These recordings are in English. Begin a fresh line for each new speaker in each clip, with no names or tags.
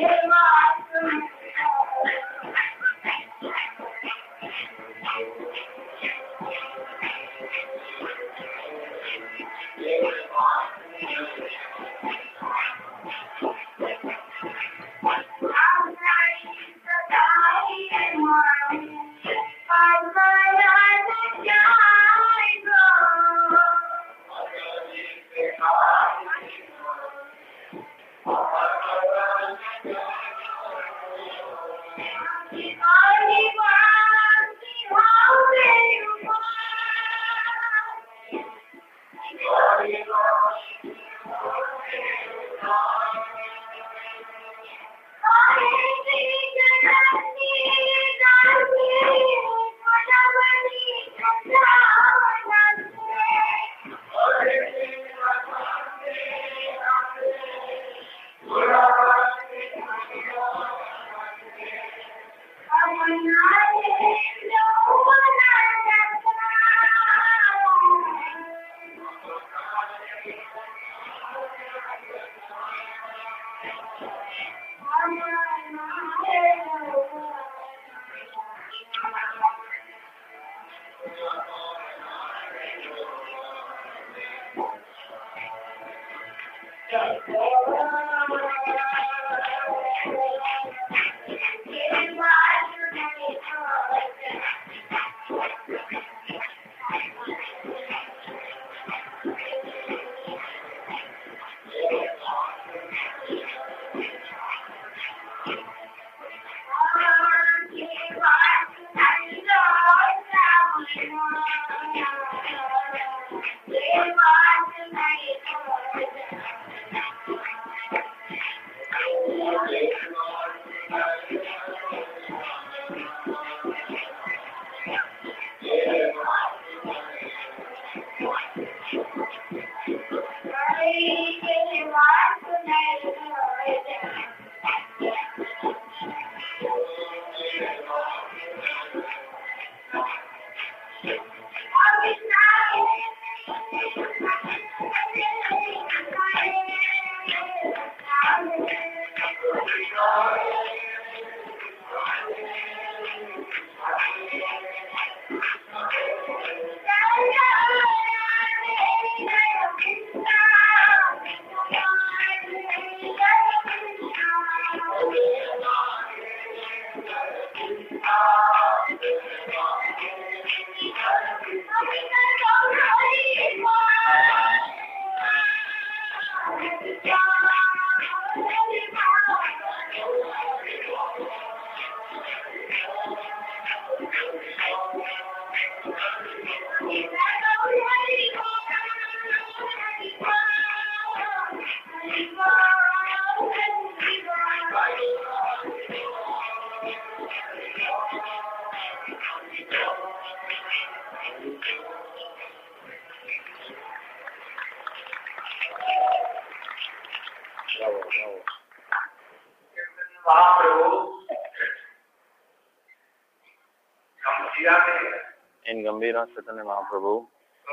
In Gambhira Chaitanya Mahaprabhu,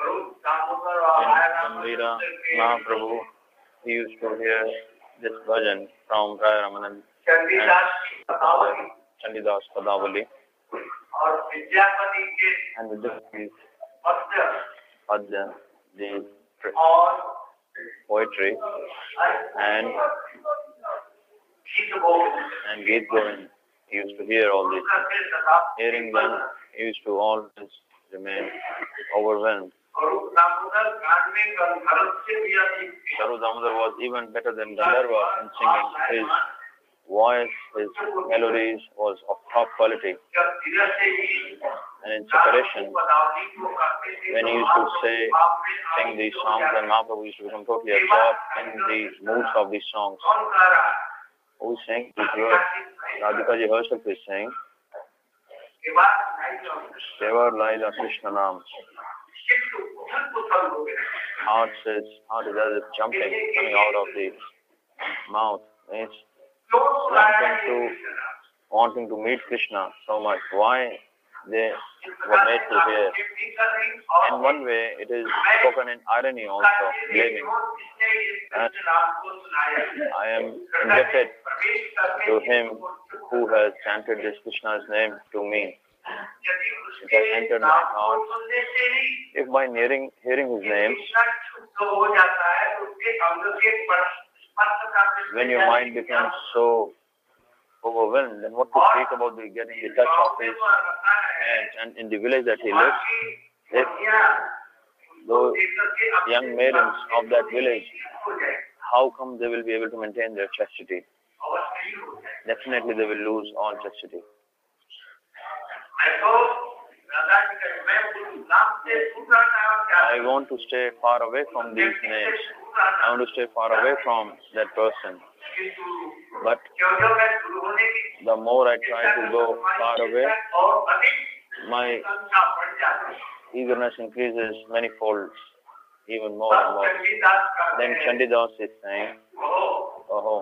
he used to hear this bhajan from Raya Ramanand and Chandidas Padavali, and with this Padya, the poetry, and Geet Govind. He used to hear all this. Hearing them, he used to always remain overwhelmed. Saru Damodar was even better than Gandharva in singing. His voice, his melodies was of top quality. And in separation, when he used to sing these songs, then Mahaprabhu used to become totally absorbed in the moods of these songs. Who is saying these words? Radhika ji herself is saying, Seva Laila Krishna Nam. Heart is as if jumping, coming out of the mouth. It's wanting to meet Krishna so much. Why they were made to hear? In one way, it is spoken in irony also, blaming that I am indebted to him who has chanted this Krishna's name to me. It has entered my heart. If by hearing his names, when your mind becomes so overwhelmed, then what to speak about getting the touch of his hands? And in the village that he lives, if those young maidens of that village, how come they will be able to maintain their chastity? Definitely they will lose all chastity. I want to stay far away from these names. I want to stay far away from that person. But the more I try to go far away, my eagerness increases manifold, even more and more. Then Chandidas is saying, oh,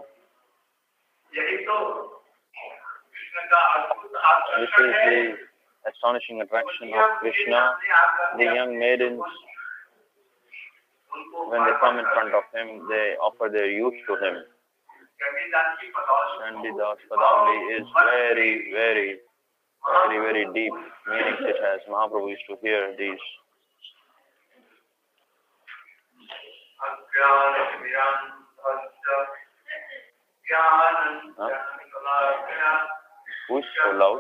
this is the astonishing attraction of Krishna. The young maidens, when they come in front of him, they offer their youth to him. Chandidas Padamli is very, very, very, very deep meanings it has. Mahaprabhu used to hear these. Who's so loud?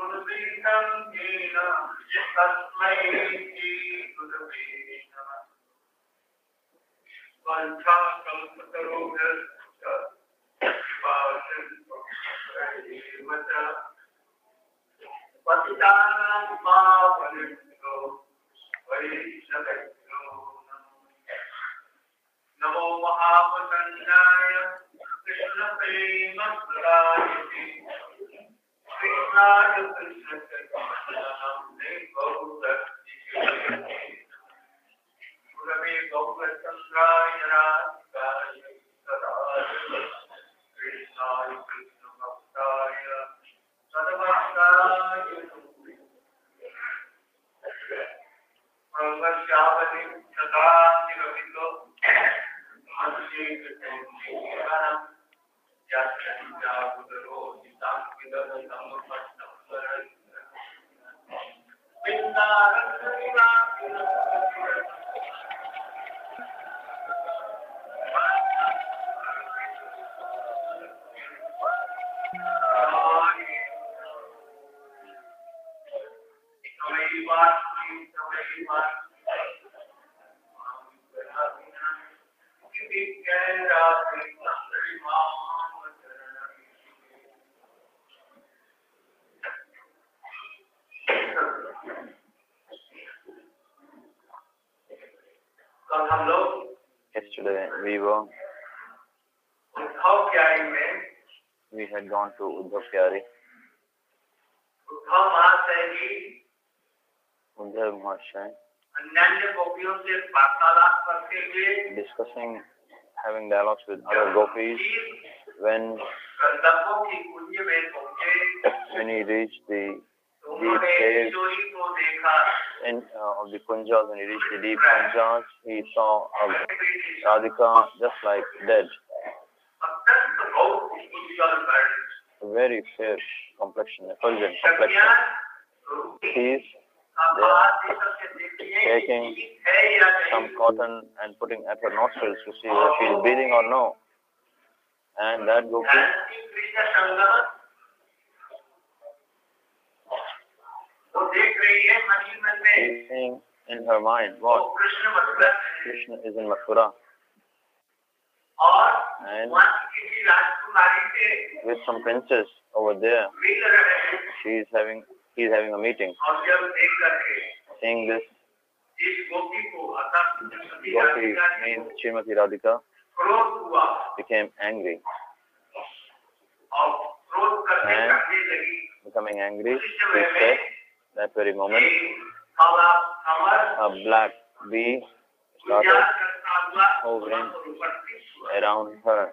Namo Mahapatanjaya Krishna Prema Pradayati Krishnaya Krishna Chaitanya Gauravati Gurave Gauratandraya Radhikaya Saraswati Krishnaya Krishna Bhaktaya Sadavastaya Mangashyavati Sadhani Ravito
Yesterday we had gone to Uddhav Pyari. Uddhav Mahasaya discussing, having dialogues with other gopis. When he reached the deep caves of the Kunjas, when he reached the deep Kunjas, he saw Radhika just like dead. A very fair complexion, effulgent complexion. He's there taking some cotton and putting at her nostrils to see whether she is breathing or no. And that gopi is saying in her mind, what? Krishna is in Mathura. And with some princess over there, he's having a meeting. Seeing this, Gopi means Srimati Radhika became angry. And becoming angry, he said, that very moment, a black bee started hovering around her.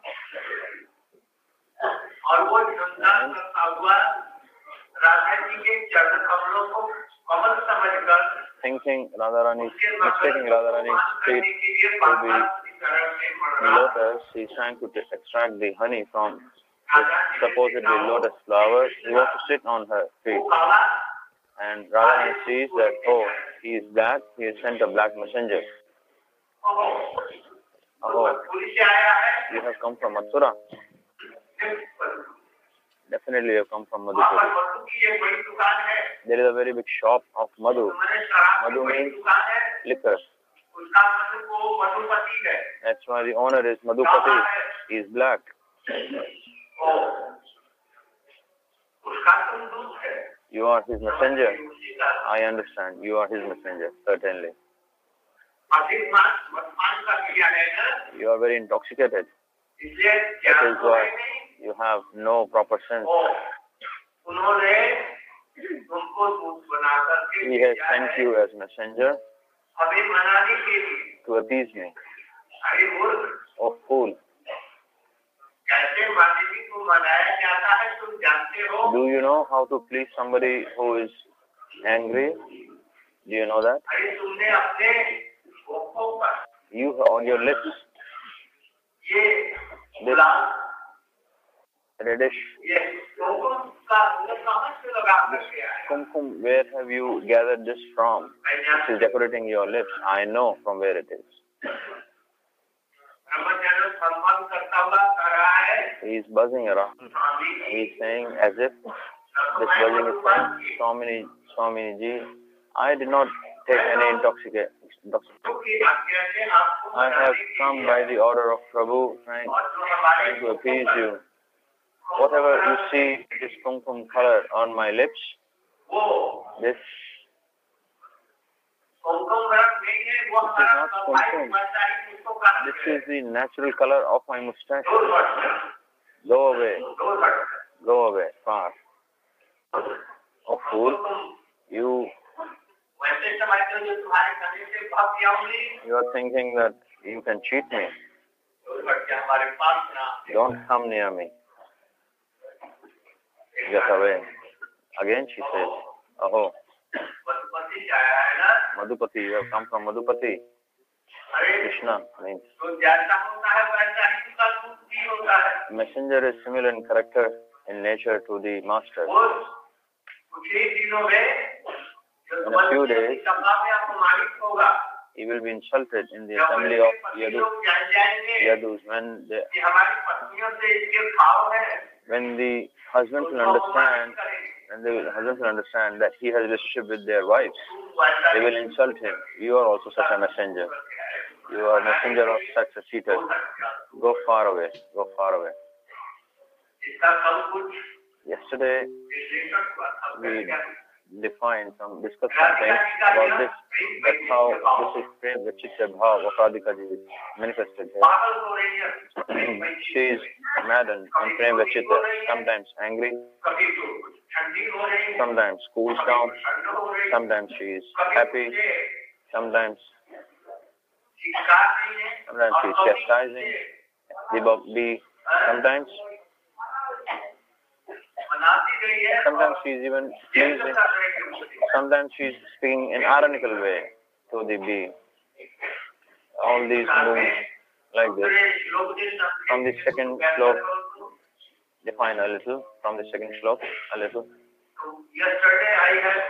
And thinking mistaking Radharani's feet to be lotus, he's trying to extract the honey from with supposedly lotus flowers. He wants to sit on her feet. And Radharani sees that, oh, he is black, he has sent a black messenger. Oh, you have come from Mathura. Definitely you have come from Madhupuri. There is a very big shop of Madhu. Madhu means liquor. That's why the owner is Madhupati. He is black. You are his messenger. I understand. You are his messenger, certainly. You are very intoxicated. That is why you have no proper sense. He has sent you as messenger to appease me. Oh, fool. Do you know how to please somebody who is angry? Do you know that? You on your lips, this reddish, this kumkum, where have you gathered this from? This is decorating your lips. I know from where it is. He is buzzing around. He is saying as if this buzzing is saying, Swamini ji, I did not take any intoxicant. I have come by the order of Prabhu, trying to appease you. Whatever you see, this kumkum color on my lips, this is not kumkum. This is the natural color of my mustache. Go away. Go away, far. Oh, fool. You are thinking that you can cheat me. Don't come near me. Get away. Again she says, oh, Madhupati, you have come from Madhupati. Krishna means. Messenger is similar in character, in nature to the master. In a few days, he will be insulted in the assembly of Yadus when the husbands will understand that he has a relationship with their wives. They will insult him. You are also such a messenger. You are a messenger of such a cheater. Go far away. Go far away. Yesterday, we discussed something about this. That's how this is Prem Vichitta Bhav of Radhika Ji manifested here. She is maddened on Prem Vichitta, sometimes angry, sometimes cools down, sometimes she is happy, sometimes she is chastising, sometimes she is even pleasing, sometimes she is speaking in ironical way to the bee. All these moves like this. From the second slok, define a little. From the second slok, a little.
Yesterday I had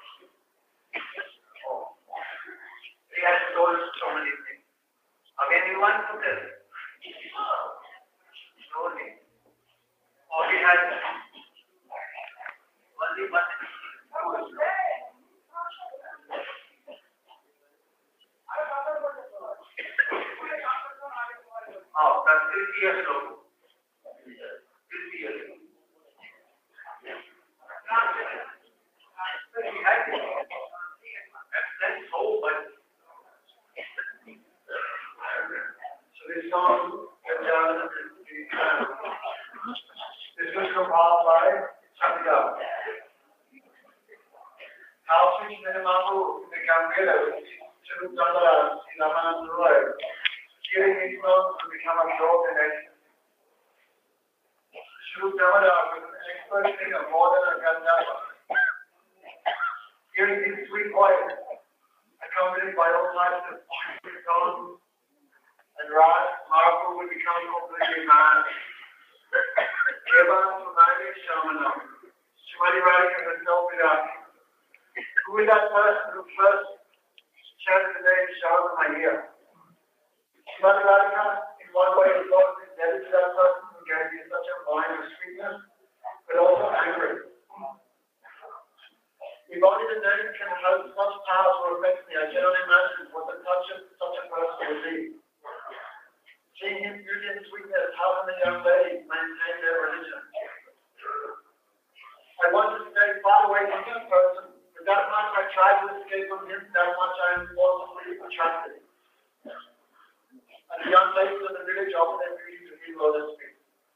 told so many things. Again you want to tell? Slowly. Or he has only one. Oh, that's 50 years old. 50 years old. That's so much. So this song, this was compiled by Chandra. How Sri Mahaprabhu became better, Sri Chandra, Sri Ramananda Roy, hearing these songs to become a golden nation. Sri Chandra was an expert singer more than a Gandharva. Hearing these sweet voices, accompanied by all types of sweet tones and Raj, Mahaprabhu would become completely mad. Kevan Sunari Shamana. Shrimati Radhika herself is asking, who is that person who first chanted the name Shamana in my ear? Shrimati Radhika, in one way, is not indebted to that person who gave me such a mind of sweetness, but also angry. If only the name can have such power to affect me, I cannot imagine what the touch of such a person would be. Seeing his beauty and sweetness, how can the young lady maintain their religion? I want to stay far away from this person, but that much I try to escape from him, that much I am forcibly attracted. And the young ladies of the village offer their beauty to his lotus feet.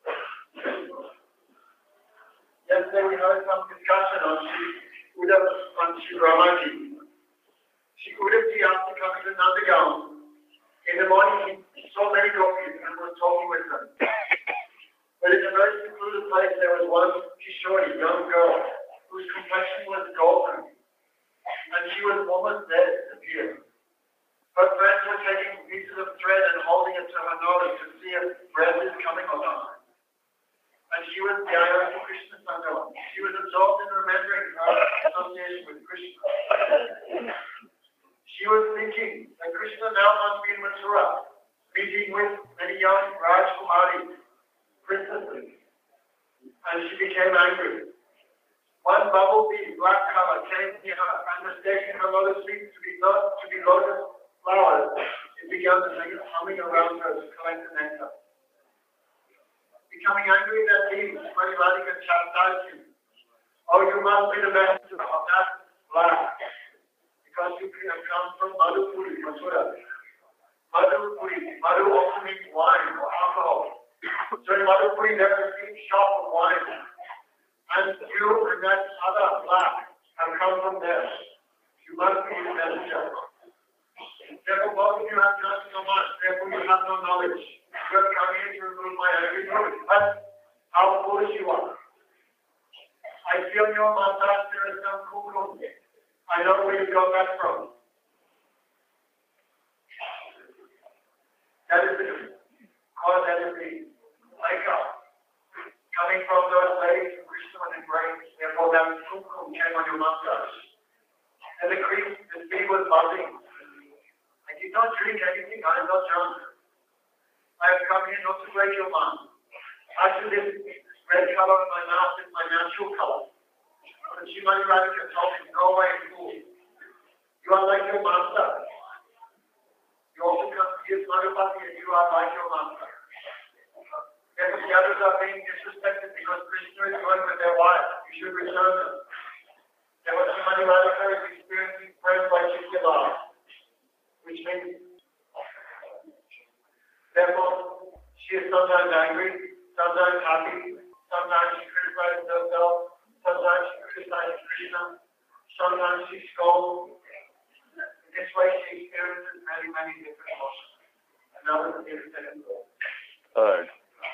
Yesterday we heard some discussion on Shri Brahmaji. Shri Udavji, after coming to Nandagaon, in the morning he saw many gopis and was talking with them. But in a very secluded place there was one Kishori, young girl, whose complexion was golden, and she was almost dead at the pier. Her friends were taking pieces of thread and holding it to her nose to see if breath is coming or not. And she was the eye of Krishna Sangam. She was absorbed in remembering her association with Krishna. She was thinking that Krishna now must be in Mathura, meeting with many young Rajkumaris, princesses. And she became angry. One bumblebee, black color, came near her and mistaking her lotus feet to be lotus flowers. It began to humming around her to collect the nectar. Becoming angry at that deed, Shrimati Radhika chastised him. Oh, you must be the messenger of that black, because you have come from Madhupuri, Mathura. Madhu also means wine or alcohol. So in Madhupuri there is a big shop of wine. And you and that other black have come from there. You must be the messenger. Therefore, both of you have done so much, therefore you have no knowledge. You have come here to remove my angry mood. But how foolish you are. I feel in your mustache there is some kukum. I know where you got that from. That is the cause, that is the makeup. Coming from those ladies who Krishna was embraced, therefore that kukum came on your mustache. And the bee was buzzing. I did not drink anything, I am not drunk. I have come here not to break your mind. Actually, this red color in my mouth is my natural color. But Shrimati Radhika told me, go away, fool. You are like your master. You also come to give Madhupati and you are like your master. Therefore, the others are being disrespected because Krishna is going with their wives. You should return them. Therefore, Shrimati Radhika is experiencing friends like Shishila, which means, therefore, she is sometimes angry, sometimes happy, sometimes she criticizes herself, sometimes she criticizes Krishna, sometimes she scolds. In this way, she experiences many, many different emotions. And that was the second goal.
Third.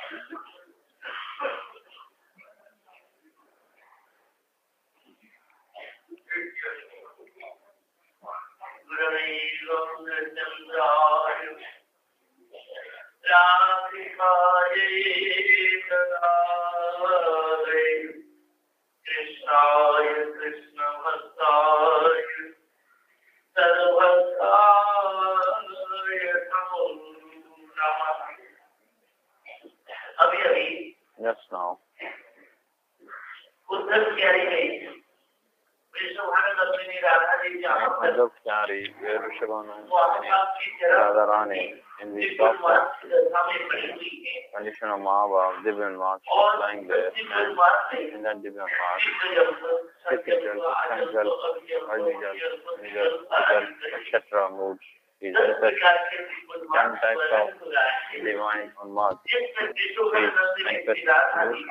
Krishna Bhastaya Sarvasaya Namo Namah.
Just now. Madhav Kyari, Rishabhanu, Radharani, in the soft condition of Mahabharata, Divyan March, lying there, and in that Divyan March, Sanjal, Arnijal, etc. moods, is manifest 10 types of divine unmad. These manifest moods,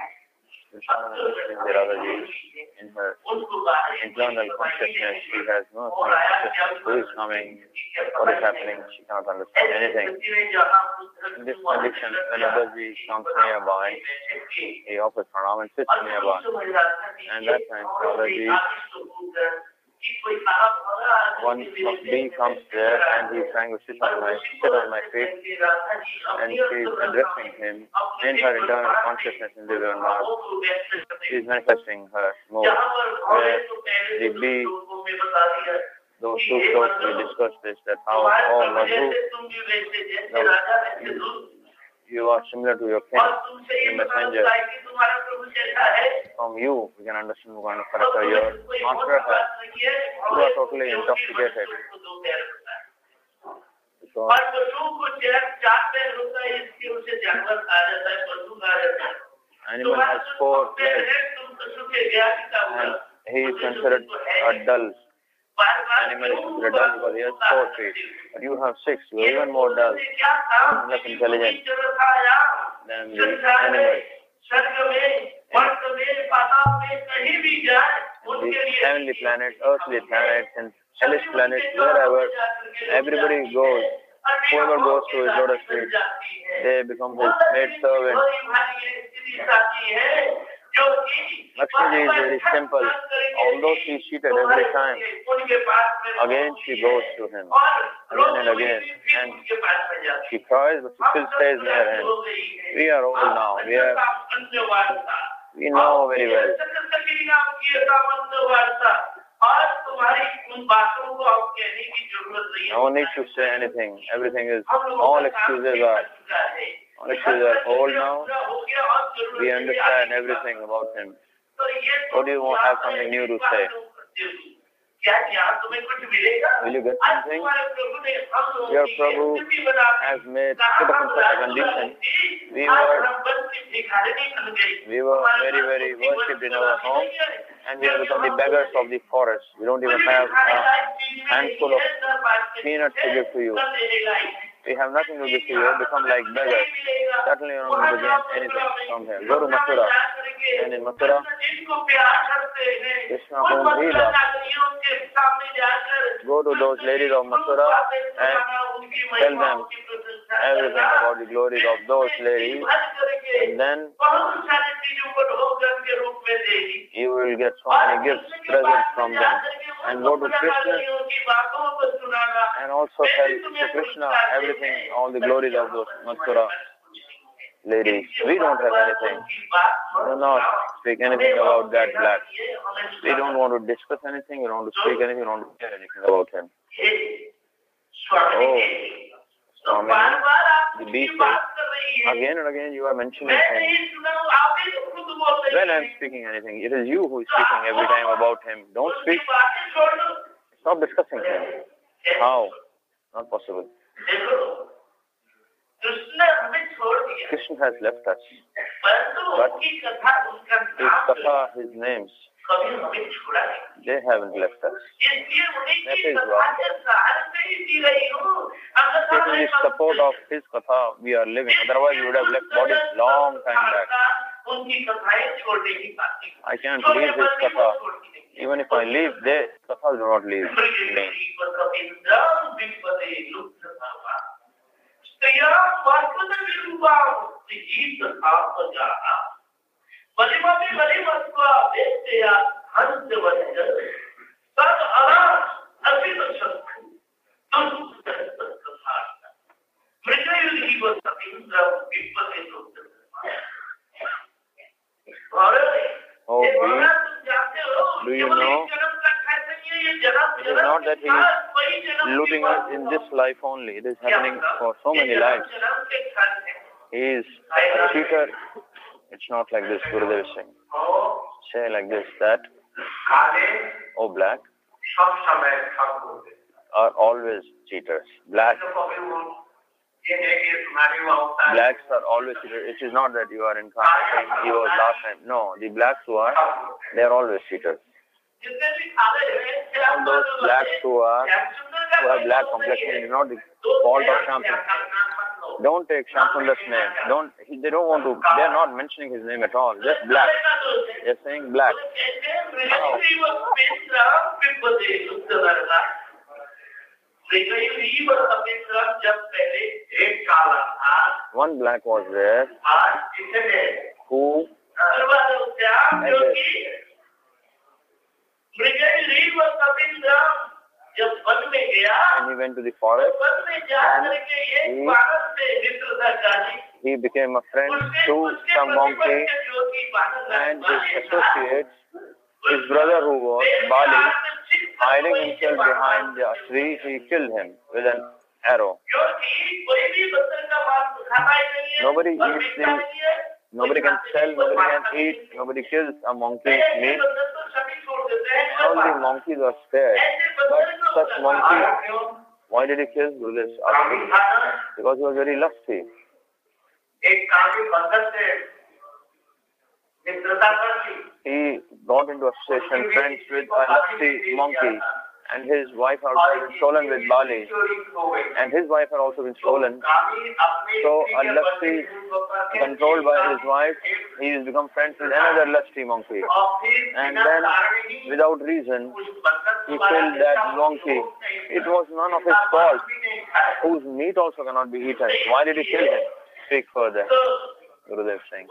in her internal consciousness, she has no consciousness who is coming, what is happening, she cannot understand anything. In this condition, when Abhaji comes nearby, he offers pranam and sits nearby. And that time, Abhaji One bee comes there and he's trying to sit on my feet, and she's addressing him in her internal consciousness in the Mars. She's manifesting her mood. Where the bee, those two floats we discussed this, that how Madhu, you are similar to your king, the messenger. From you, we can understand what kind of character your master has. You are totally intoxicated. Because animal has 4 legs and he is considered a dull. Animal is considered dull because he has 4 feet. But you have 6, you are even more dull, less intelligent than the animal. The heavenly planets, earthly planets, and hellish planets, wherever everybody goes, whoever goes to his lotus feet, they become his maid servant. Lakshmi is very simple. Although she is cheated every time, again she goes to him, again and again, and she cries, but she still stays near him. We are old now. We know very well. No need to say anything. Everything is, all excuses are old now. We understand everything about him. What do you want? Have something new to say? Will you get something? Your Prabhu has made put us in such a condition. We were very, very worshipped in our home, and we have become the beggars of the forest. We don't even have a handful of peanuts to give to you. We have nothing to give to you. We have become like beggars. Certainly you don't want to get anything from here. Go to Mathura. And in Mathura, Krishna whom he loves. Go to those ladies of Mathura and tell them everything about the glories of those ladies, and then you will get so many gifts, presents from them. And go to Krishna and also tell to Krishna everything, all the glories of those Mathura ladies. We don't have anything. Do not speak anything about that black. We don't want to discuss anything, we don't want to speak anything, we don't want to care anything about him. Oh, Swami, the bee says, again and again you are mentioning him. When I am speaking anything, it is you who is speaking every time about him. Don't speak. Stop discussing him. How? Not possible. Krishna has left us, but his katha, his names, they haven't left us. That is why. It is the support of his katha we are living. Otherwise, we would have left bodies long time back. I can't leave his katha. Even if I leave, they katha do not leave me. Oh, do you know? It is not that he is looting us in this life only. It is happening for so many lives. He is a cheater. It's not like this, Gurudev is saying. Say like this, that, oh black, are always cheaters. Blacks are always cheaters. It is not that you are incarnating, he was last time. No, the blacks who are, they are always cheaters. All those blacks who have black complexion, it is not the fault of Shamsundar. Don't take Shamsundar's name. They don't want to. They are not mentioning his name at all. Just black. They are saying black. How? One black was there who And he went to the forest and he became a friend to some monkey and his associates. His brother, who was Bali, hiding himself behind a tree, he killed him with an arrow. Nobody eats the, nobody can sell, nobody can eat, nobody kills a monkey's meat. All the monkeys are spared. But such monkey, why did he kill Gurudev? Because he was very lusty. He got into association friends with a lusty monkey, and his wife had also been stolen with Bali, and his wife had also been stolen. So a lusty, controlled by his wife, he has become friends with another lusty monkey, and then without reason he killed that monkey. It was none of his fault, whose meat also cannot be eaten. Why did he kill him? Speak further. Gurudev saying.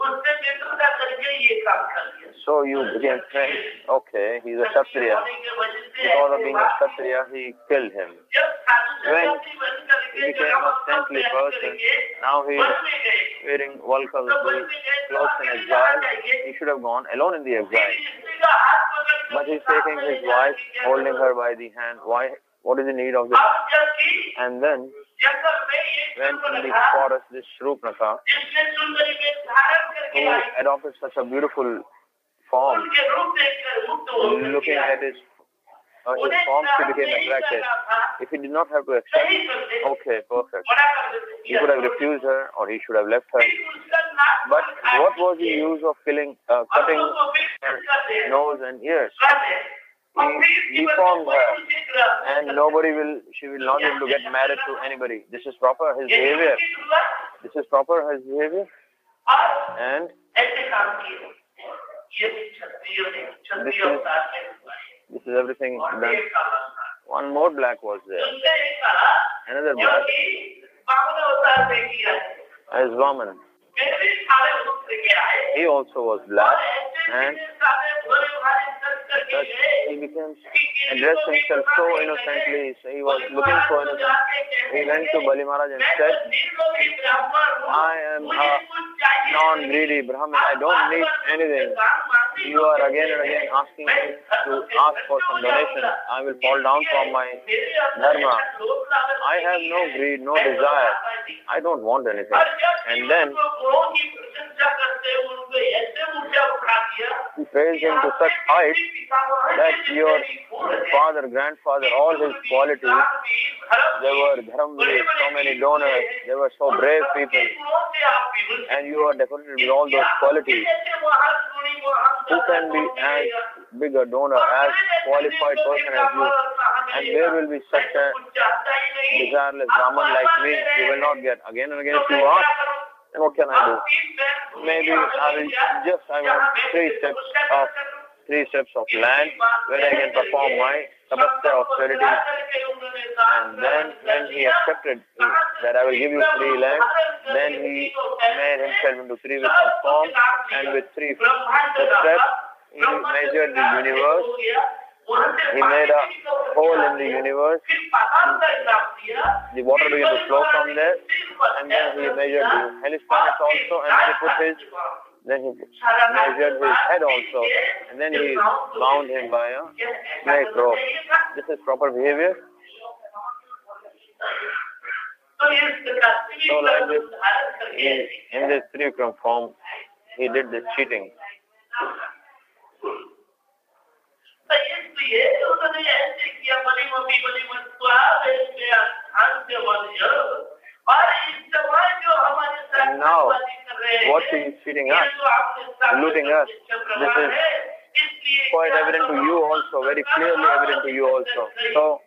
So you became friends. Okay, he's a Kshatriya. Because of being a Kshatriya, he killed him. When he became a saintly person, now he is wearing Valkal clothes in exile. He should have gone alone in the exile. But he's taking his wife, holding her by the hand. Why? What is the need of this? And then, when in the forest, this Shrupnaka, who adopted such a beautiful form, looking at his form, she became attracted. If he did not have to accept, okay, perfect. He could have refused her, or he should have left her. But what was the use of cutting her nose and ears? He deformed her, and she will not be able to get married to anybody. This is proper, his behavior. This is proper, his behavior. And this is everything done. One more black was there. Another black. As Vaman. He also was black, and he became addressed himself so innocently. So he was looking so innocent. He went to Bali Maharaj and said, I am a non-greedy Brahmin. I don't need anything. You are again and again asking me to ask for some donation. I will fall down from my dharma. I have no greed, no desire. I don't want anything. And then he praised him to such height that your father, grandfather, all his qualities, there were dharamvir, so many donors, there were so brave people, and you are decorated with all those qualities. Who can be as big a donor, as qualified person as you? And there will be such a desireless Brahman like me, you will not get. Again and again if you ask, then what can I do? Maybe I want three steps of land where I can perform my tapasya austerity. And then when he accepted that I will give you 3 lands, then he made himself into 3 Vishnu form, and with 3 steps he measured the universe. He made a hole in the universe. The water began to flow from there, and then he measured the hellish planets also, and he measured his head also, and then he bound him by a snake rope. This is proper behavior. So like this, in this Trivikram form, he did this cheating. And now, what he is cheating us, looting us, this is quite evident to you also, very clearly evident to you also. So,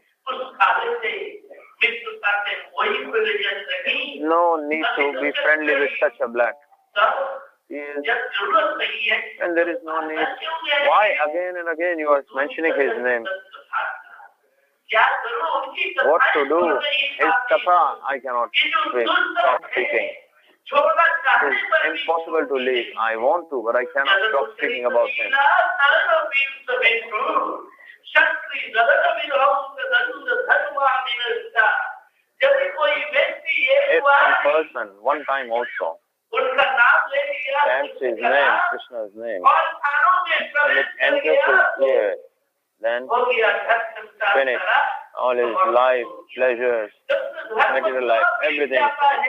no need to be friendly with such a black. And there is no need. Why again and again you are mentioning his name? What to do? His tapa, I cannot stop speaking. It is impossible to leave. I want to, but I cannot stop speaking about him. If some person, one time also, chants his name, Krishna's name, and it enters his ear, then finish all his life, pleasures, material life, everything.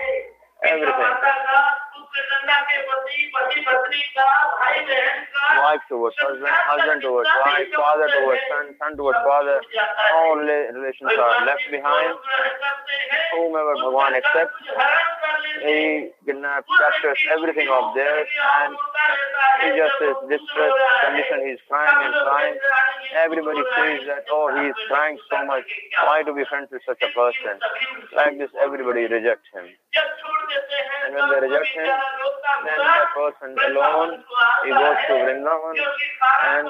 Wife towards husband, husband towards wife, father towards son, son towards father. All relations are left behind. Whomever Bhagavan accepts, he kidnaps, captures everything of theirs, and he just is distressed condition. He is crying and crying. Everybody sees that, oh, he is crying so much. Why to be friends with such a person? Like this, everybody rejects him. And when they reject him, then that person alone, he goes to Vrindavan, and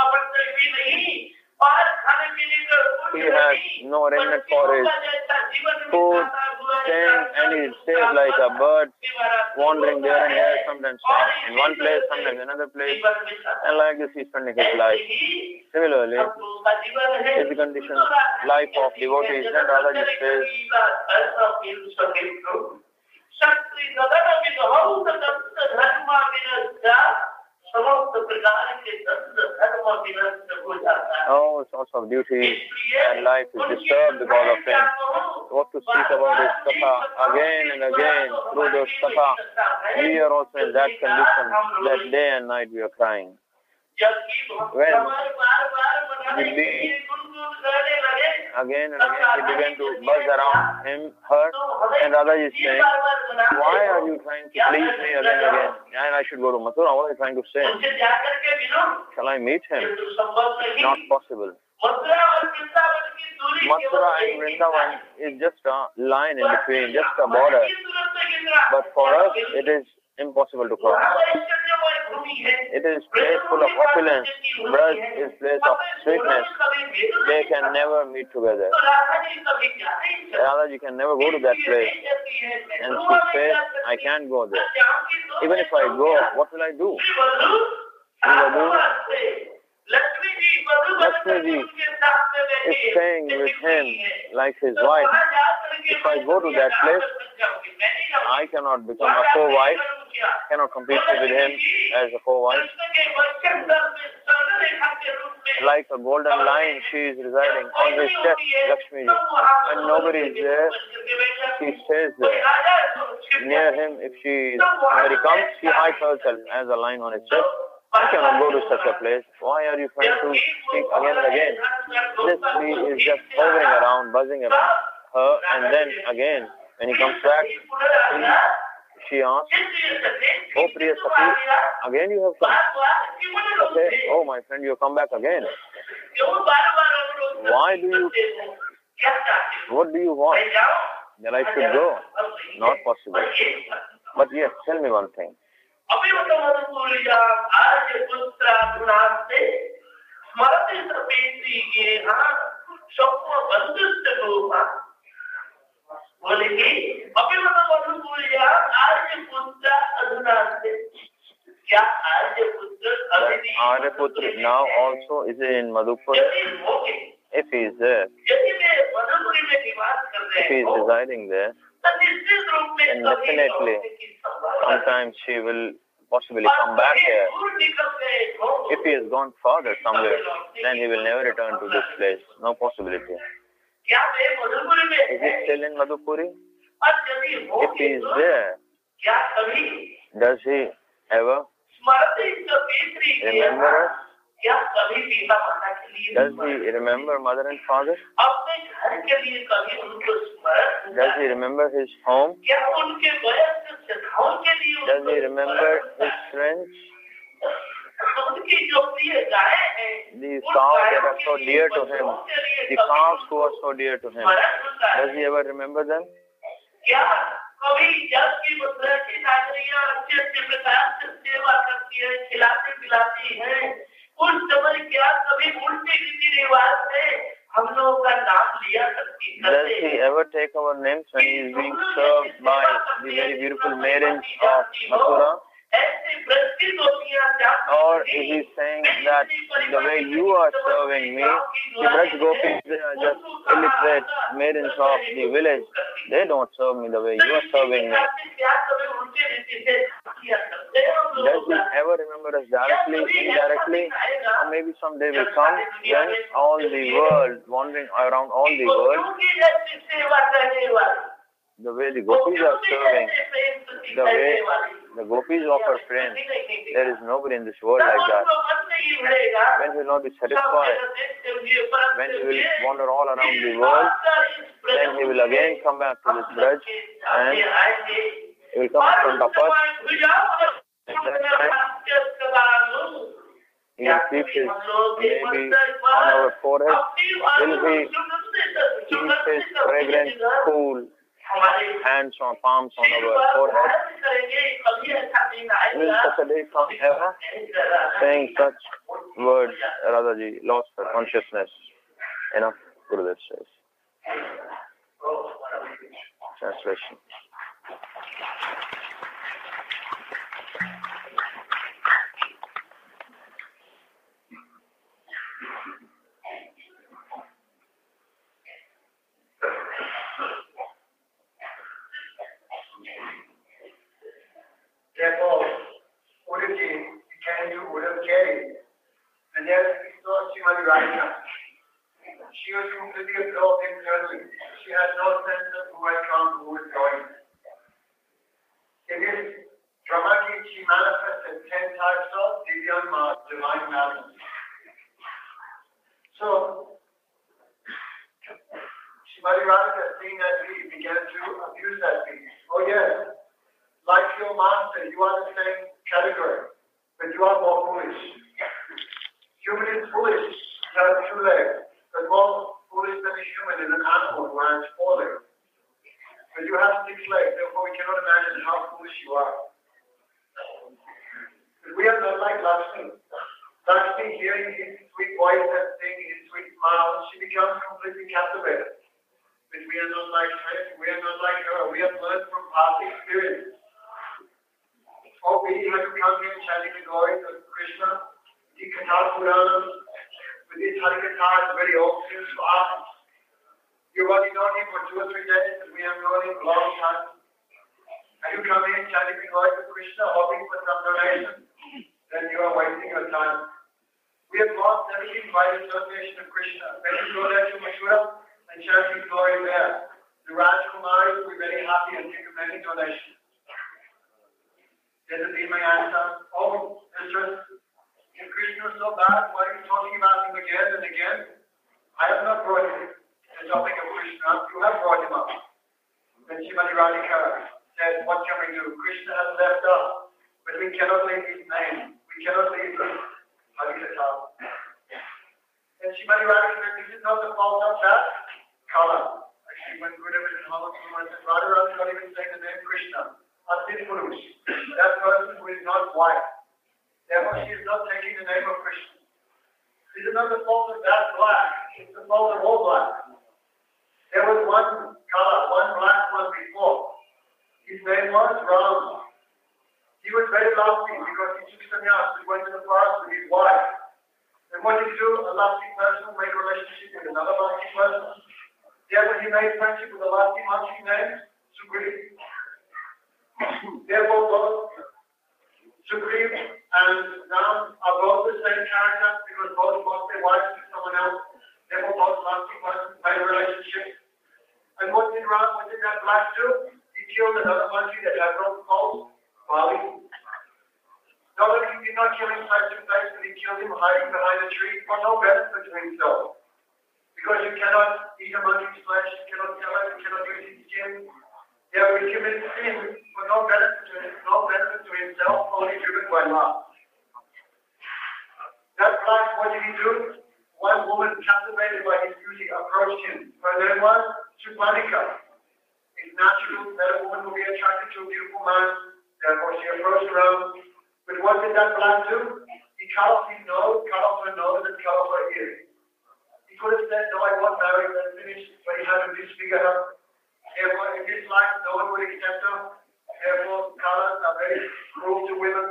he has no arrangement for his food, staying, and he stays like a bird, wandering there and there, sometimes staying in one place, sometimes another place, and like this he's spending his life. Similarly, is the condition, life of devotees, then Radhaji says, all sorts of duties and life is disturbed because of him. What to speak about this katha again and again through those katha. We are also in that condition that day and night we are crying. When we leave, again and again he began to buzz around him, her, and Radha is saying, why are you trying to please me again and again? And I should go to Mathura, what are you trying to say? Shall I meet him? Not possible. Mathura and Vrindavan is just a line in between, just a border. But for us, it is impossible to cross. It is place full of opulence. Braj is place of sweetness. They can never meet together. Radhaji can never go to that place. And she says, I can't go there. Even if I go, what will I do? Lakshmiji is staying with him like his wife. If I go to that place, I cannot become a co-wife, cannot compete with him as a co-wife. Like a golden line, she is residing on his chest, Lakshmiji. When nobody is there, she stays there. Near him, if somebody comes, she hides herself as a line on his chest. I cannot go to such a place. Why are you trying to speak again and again? This bee is just hovering around, buzzing about her, and then again, when he comes back, she asks, oh Priya Sati, again you have come. Okay, oh my friend, you have come back again. Why do you, what do you want? That I should go? Not possible. But yes, tell me one thing. Aryaputra now also is in Madhupur. If he is there, if he is residing there, then definitely sometimes she will possibly come back here. If he has gone farther somewhere, then he will never return to this place. No possibility. Is he still in Madhupuri? If he is there, does he ever remember us? Does he remember mother and father? Does he remember his home? Does he remember his friends? These cows that are so dear to him, the cows who are so dear to him, does he ever remember them? Does he ever take our names when he is being served by the very beautiful maidens of Mathura? Or is he saying that the way you are serving me, the Braj Gopis, they are just illiterate maidens of the village. They don't serve me the way you are serving me. Does he ever remember us directly, indirectly? Or maybe someday will come when all the world, wandering around all the world, the way the gopis are serving, the way the gopis offer prayers, there is nobody in this world like that. When he will not be satisfied, when he will wander all around the world, then he will again come back to this Braj and he will come in front of us. He will keep his, maybe on our forehead, will he keep his fragrant, cool hands on palms on our forehead. Will such a day come ever? Saying such words, Radhaji lost her consciousness. Enough, Gurudev says. Translation.
Therefore, Uddhavji became to Uddhav Keri. And there we saw Srimati Radhika. She was completely absorbed internally. She had no sense of who had come, who was going. In this Brahmaki, she manifested 10 types of Divya divine maladies. So, Srimati Radhika, seeing that beast, began to abuse that beast. Oh yes. Like your master, you are the same category, but you are more foolish. Human is foolish, you have 2 legs, but more foolish than a human is an animal who has 4 legs. But you have 6 legs, therefore we cannot imagine how foolish you are. But we are not like Lakshmi. Lakshmi, hearing his sweet voice and seeing his sweet smile, she becomes completely captivated. But we are not like her, we are not like her. We have learned from past experience. Oh, we have to come here chanting the glories of Krishna, the Katha Purana, with this Harikatha is very old since to us. You've already known him for 2 or 3 days, and we have known him a long time. And you come here chanting the glories of Krishna, hoping for some donation, then you are wasting your time. We have lost everything by the association of Krishna. When you go there to Mathura and chant his glory there, the Rajkumaris will be very happy and give you many donations. There's a be my answer. Oh, mistress, if Krishna is so bad, why are you talking about him again and again? I have not brought him the topic of Krishna. You have brought him up. Then Srimati Radhika said, what can we do? Krishna has left us, but we cannot leave his name. We cannot leave his Harikatha. And Srimati Radhika said, this is not the fault of that Kala. Actually, when Gurudev is in Hall of Fame, Radha is not even saying the name Krishna. Adit Purush, that person who is not white. Therefore, she is not taking the name of Krishna. This is not the fault of that black, it's the fault of all black. There was one color, one black one before. His name was Ram. He was very lofty because he took sannyas and went to the forest with his wife. And what did he do? A lofty person made a relationship with another lofty person. Therefore, he made friendship with a lofty monkey named Sugriv. Therefore, both Sugriv and Ram are both the same character because both lost their wives to someone else. Therefore, both lofty persons made a relationship. And what did Ram, what did that black do? He killed another monkey that had no fault, Bali. Nobody did not kill him face to face, but he killed him hiding behind a tree for no benefit to himself. Because you cannot eat a monkey's flesh, you cannot kill it, you cannot use his skin. They are committed sin for no benefit to himself, only driven by love. That black, what did he do? One woman captivated by his beauty approached him. Her name was Supanika. It's natural that a woman will be attracted to a beautiful man, therefore she approached Ram. But what did that black do? He cut off his nose, cut off her nose, and cut off her ears. He could have said, no, I want married and finished, but he had to disfigure her. Therefore, in this life, no one would accept her. Therefore, colors are very cruel to women.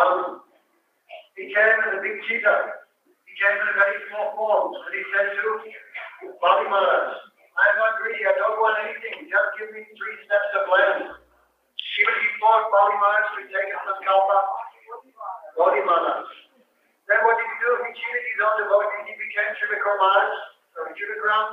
Arun. He came as a big cheetah. He came in a very small form. And he said to Bali Maharaj, I am not greedy, I don't want anything. Just give me 3 steps of land. Even he thought Bali Maharaj would take a sankalpa. Bali Maharaj. Then what did he do? He cheated his own devotee. He became Trivikram Maharaj. Trivikram.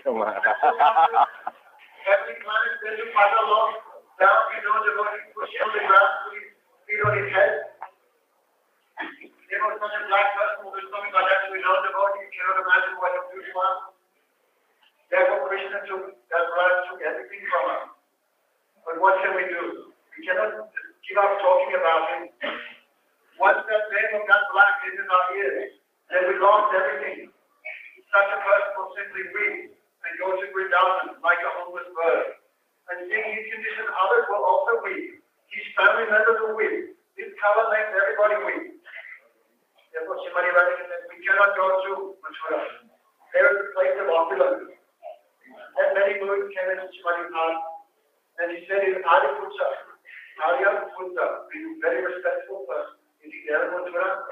Every planet then to Pada Lord. Down his own devotee, push him on the ground, put his feet on his head. There was such a black person who was coming like that to his own devotee. You cannot imagine what a beauty was. Therefore, Krishna took everything from us. But what can we do? We cannot give up talking about him. Once that name of that black is in our ears, then we lost everything. Such a person will simply weep and go to Vrindavan like a homeless bird. And seeing his condition, others will also weep. His family members will weep. His color makes everybody weep. Therefore, Srimati Radhika said, we cannot go to Mathura. There is a place of opulence. And many moons came into Srimati Bharat, and he said, in Aryaputra, being a very respectful person, is he there in Mathura?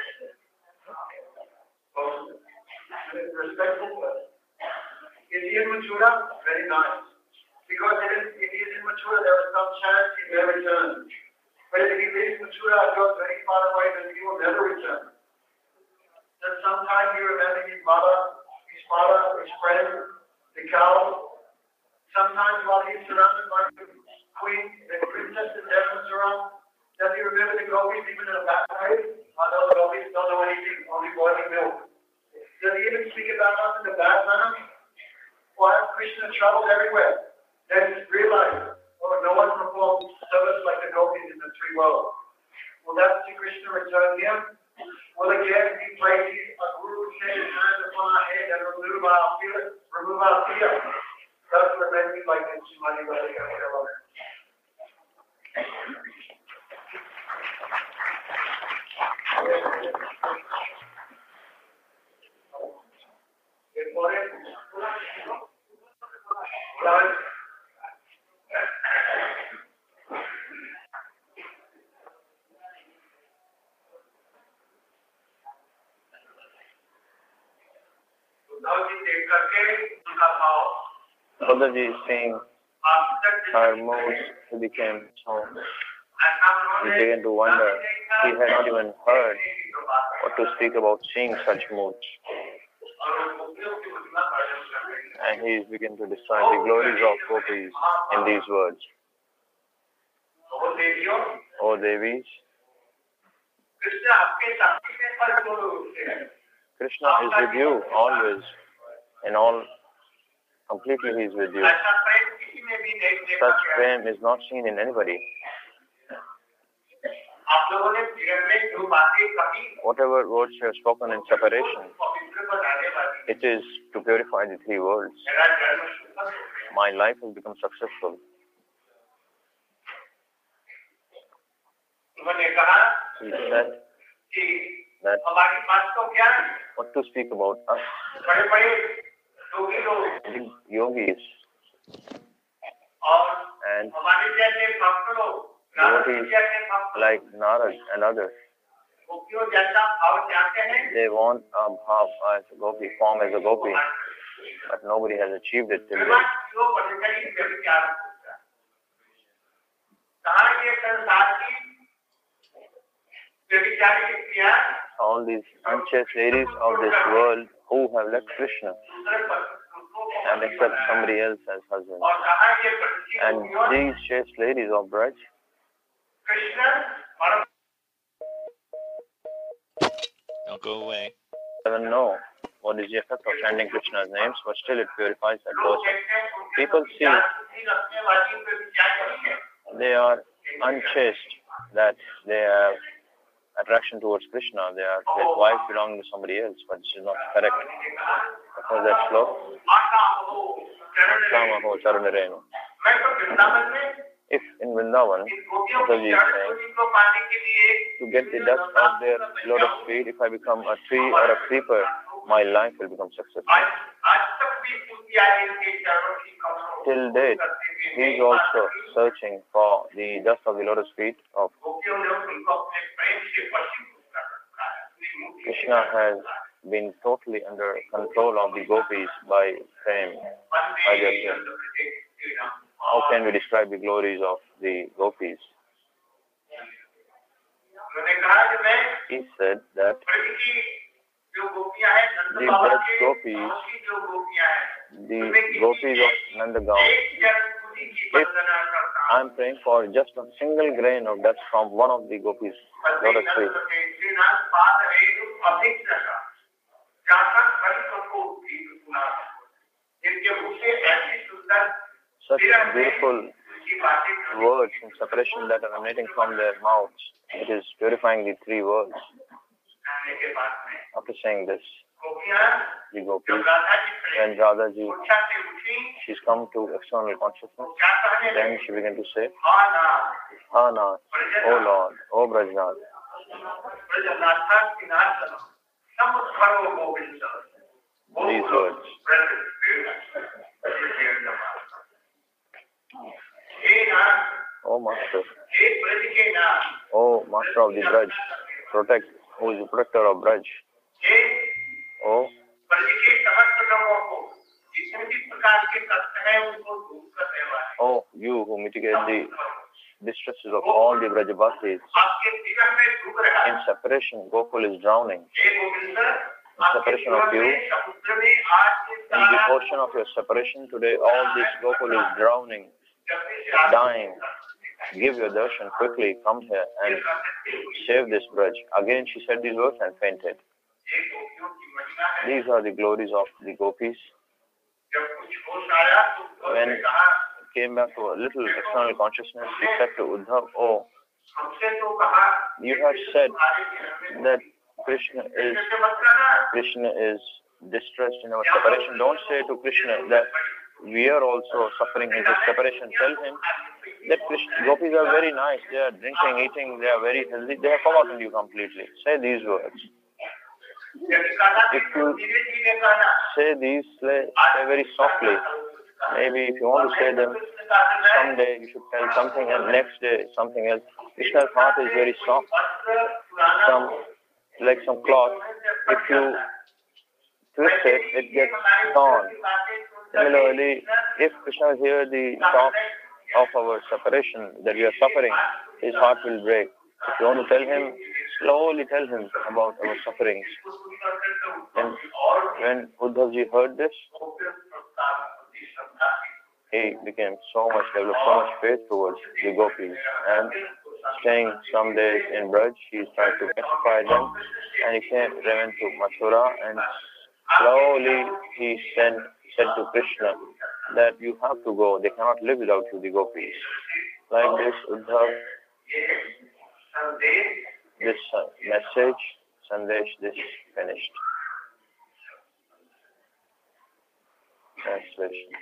Respectful person. Is he in Mathura? Very nice. Because if he is in Mathura, there is some chance he may return. But if he leaves Mathura and goes very far away, then he will never return. Then sometime he remembers his mother, his friend, the cow. Sometimes while he's surrounded by the queen, the princess and devils around, does he remember the gopis even in a bad way? Although the gopis don't know anything, only boiling milk. Does he even speak about us in a bad manner? Or have Krishna troubles everywhere? Then realize, no one performs service like the gopis in the 3 worlds. Will that see Krishna return here? Will again he places a guru take his hand upon our head and remove our fear? Thus remembering like this Srimati Radhika.
Balaji is saying her moods became so. He began to wonder. He had not even heard what to speak about seeing such moods. And he began to describe the glories of gopis in these words. O Devis, Krishna is with you always, in all. Completely he is with you. Such prem is not seen in anybody. Whatever words you have spoken in separation, it is to purify the 3 worlds. My life has become successful. He said that what to speak about us. Big yogis and devotees like Narad and others, they want a bhav as a gopi, form as a gopi, but nobody has achieved it till date. All these unchaste ladies of this world who have left Krishna and accept somebody else as husband. And these chaste ladies of Braj,
don't go away.
Doesn't know what is the effect of chanting Krishna's names, but still it purifies that person. People see they are unchaste, that they have attraction towards Krishna, they are their wife belonging to somebody else, but this is not correct. Because that sloka, if in Vrindavan, Mataji is saying, to get the dust of their lotus feet, if I become a tree or a creeper, my life will become successful. Till date, he is also searching for the dust of the lotus feet of Krishna has been totally under control of the gopis by prem, by their prem. How can we describe the glories of the gopis? He said that the Braj gopis, the gopis of Nandagaon, if I am praying for just a single grain of dust from one of the gopis, lotus feet, such beautiful words in separation that are emanating from their mouths, it is purifying the three worlds. After saying this, the gopis, when Radhaji, she's come to external consciousness, then she began to say, Ha Nath, O Lord, O Brajnath. These words. O Master, O Master of the Braj, protect, who is the protector of Braj. Oh, you who mitigate the distresses of all the Brajavasis. In separation, Gokul is drowning. In separation of you, in the ocean of your separation today, all this Gokul is drowning, dying. Give your darshan quickly, come here and save this Braj. Again she said these words and fainted. These are the glories of the gopis. When it came back to a little external consciousness, he said to Uddhav, oh, you have said that Krishna is distressed in our separation. Don't say to Krishna that we are also suffering in this separation. Tell him that gopis are very nice. They are drinking, eating, they are very healthy. They have forgotten you completely. Say these words. If you say these, say very softly. Maybe if you want to say them, someday you should tell something and next day something else. Krishna's heart is very soft, like some cloth. If you twist it, it gets torn. Similarly, if Krishna hears the talk of our separation, that we are suffering, his heart will break. If you want to tell him, slowly tell him about our sufferings. And when Uddhavji heard this, he became developed so much faith towards the gopis. And staying some days in Braj, he tried to pacify them. And he went to Mathura, and slowly he said to Krishna that you have to go. They cannot live without you, the gopis. Like this, Uddhav, this message, Sandesh, this finished. Translation.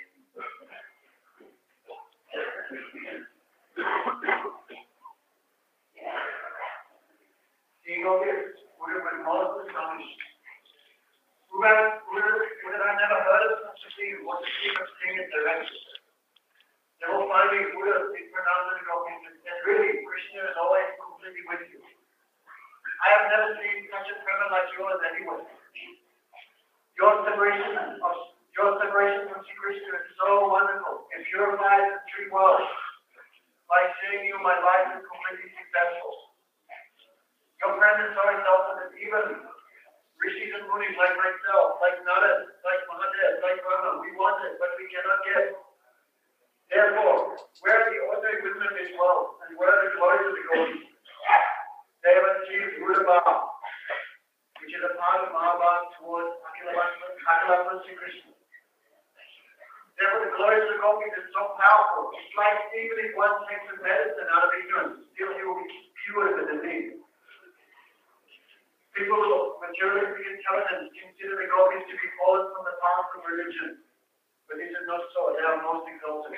Would have never heard of such a thing? What the secret thing is direction. They will finally would have been pronounced and really, Krishna is always completely with you. I have never seen such a prema like yours anywhere. Your separation from Sri Krishna is so wonderful. It purifies the three worlds. By seeing you, my life is completely successful. Your presence always tells us that even Rishis and Munis like myself, like Narad, like Mahadev, like Rama, we want it, but we cannot get it. Therefore, where the ordinary wisdom of this world and where the glories of the gopis, they have achieved Rudabhav, which is a part of Mahabharata towards Akhilatma Sri Krishna. Therefore, the glories of the gopis is so powerful. It's like even if one takes a medicine out of ignorance, still he will be cured of the disease. People of materialistic intelligence consider the gopis to be fallen from the path of religion. But this is not so. They are most exalted.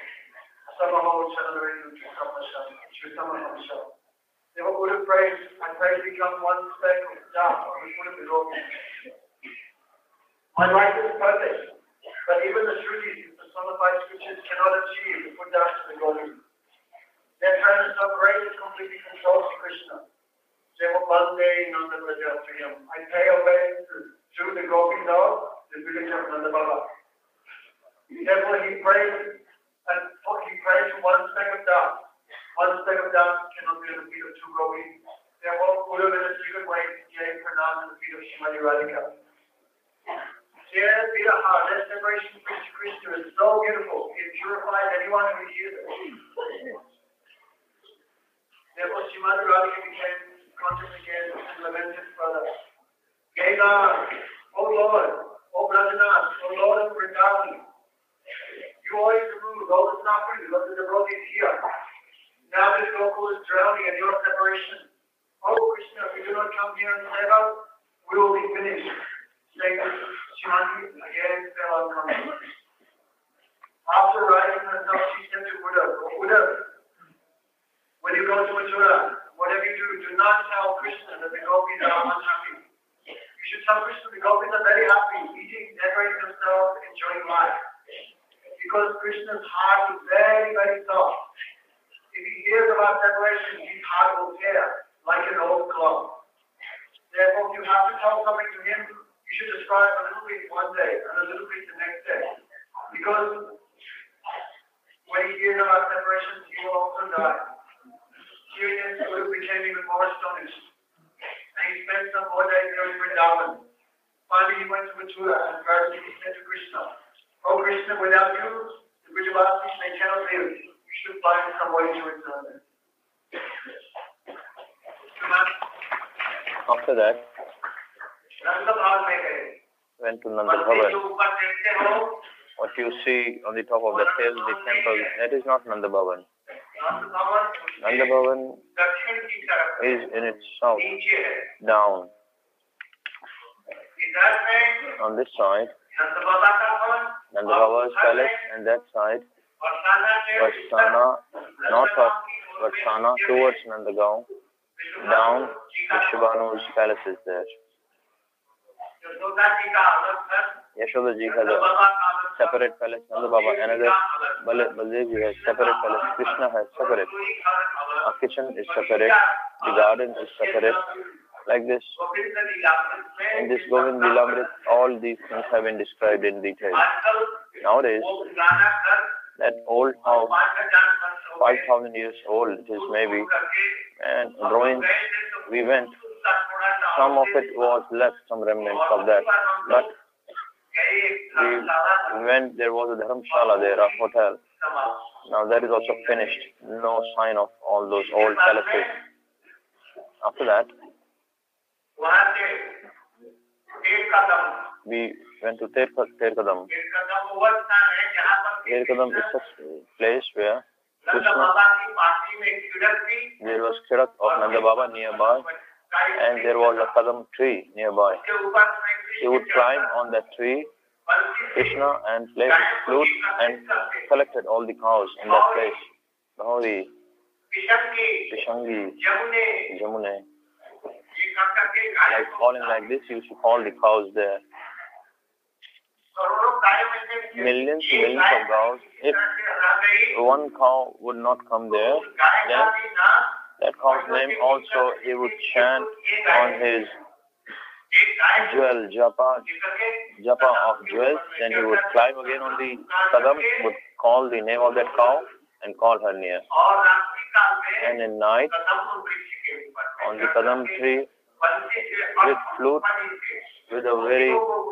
Therefore, Buddha prays, I pray to become one speck of dust on the foot of the gopis. My life is perfect, but even the Shrutis, the personified scriptures, cannot achieve the foot dust of the gopis. Their treasure is so great it completely controls Krishna. Therefore, Vande Nanda Prajapriyam. I pay obedience to the Gopi dog, the village of Nanda Baba. Therefore he prays, and he prays one speck of dust. One speck of dust cannot be on the feet of two Gopis. Therefore, Uddhav in a secret way gave pranam to the feet of Srimati Radhika. Their Viraha, their separation from Krishna is so beautiful. It purifies anyone who hears it. Therefore, Srimati Radhika became conscious again and lamented further. Ganga, O Lord, O Brajanath, O Lord of Vrindavan, you always remove all the suffering of the devotees here. Now this Gokul is drowning in your separation. Oh Krishna, if you do not come here and save us, we will be finished. Saying Srimati again fell unconscious. After rising herself, she said to Uddhav, Uddhav, when you go to Mathura, whatever you do, do not tell Krishna that the Gopis are unhappy. You should tell Krishna the Gopis are very happy, eating, decorating themselves, enjoying life. Because Krishna's heart is very, very soft. If he hears about separation, his heart will tear like an old cloth. Therefore, if you have to tell something to him, you should describe a little bit one day and a little bit the next day. Because when he hears about separation, he will also die. Hearing this, Uddhav became even more astonished. And he spent some more days going to Vrindavan. Finally, he went to Mathura and first he said to Krishna, Oh Krishna, without you, the Brajavasis, they cannot live. You should find some way to return them.
After that, went to Nanda Bhavan. What you see on the top of the hill, the temple, that is not Nanda Bhavan. Nanda Bhavan is in its south, down. On this side, Nanda Baba's palace, and that side, Varsana, north of Varsana, towards Nandagaon, down, Vishwabanu's palace is there. Yashoda ji has a separate palace, Nanda Baba another, Baldev ji has separate palace, Krishna has separate. Our kitchen is separate, the garden is separate. Like this, in this Govind Lilamrit, all these things have been described in detail. Nowadays, that old house, 5,000 years old it is maybe, and ruins, we went, some of it was left, some remnants of that, but we went, there was a Dharamshala there, a hotel. Now that is also finished, no sign of all those old palaces. After that, we went to Terkadam. Terkadam is such a place where Krishna, there was Khirat of Nanda Baba nearby, and there was a Kadam tree nearby. He would climb on that tree, Krishna, and play his flute and collected all the cows in that place. Bahuri, Vishangi, Jamune. Like falling like this, you should call the cows there. Millions of cows. If one cow would not come there, then that cow's name also he would chant on his jewel, japa of jewels. Then he would climb again on the kadam, would call the name of that cow and call her near. And in night, on the kadam tree, with flute, with a very,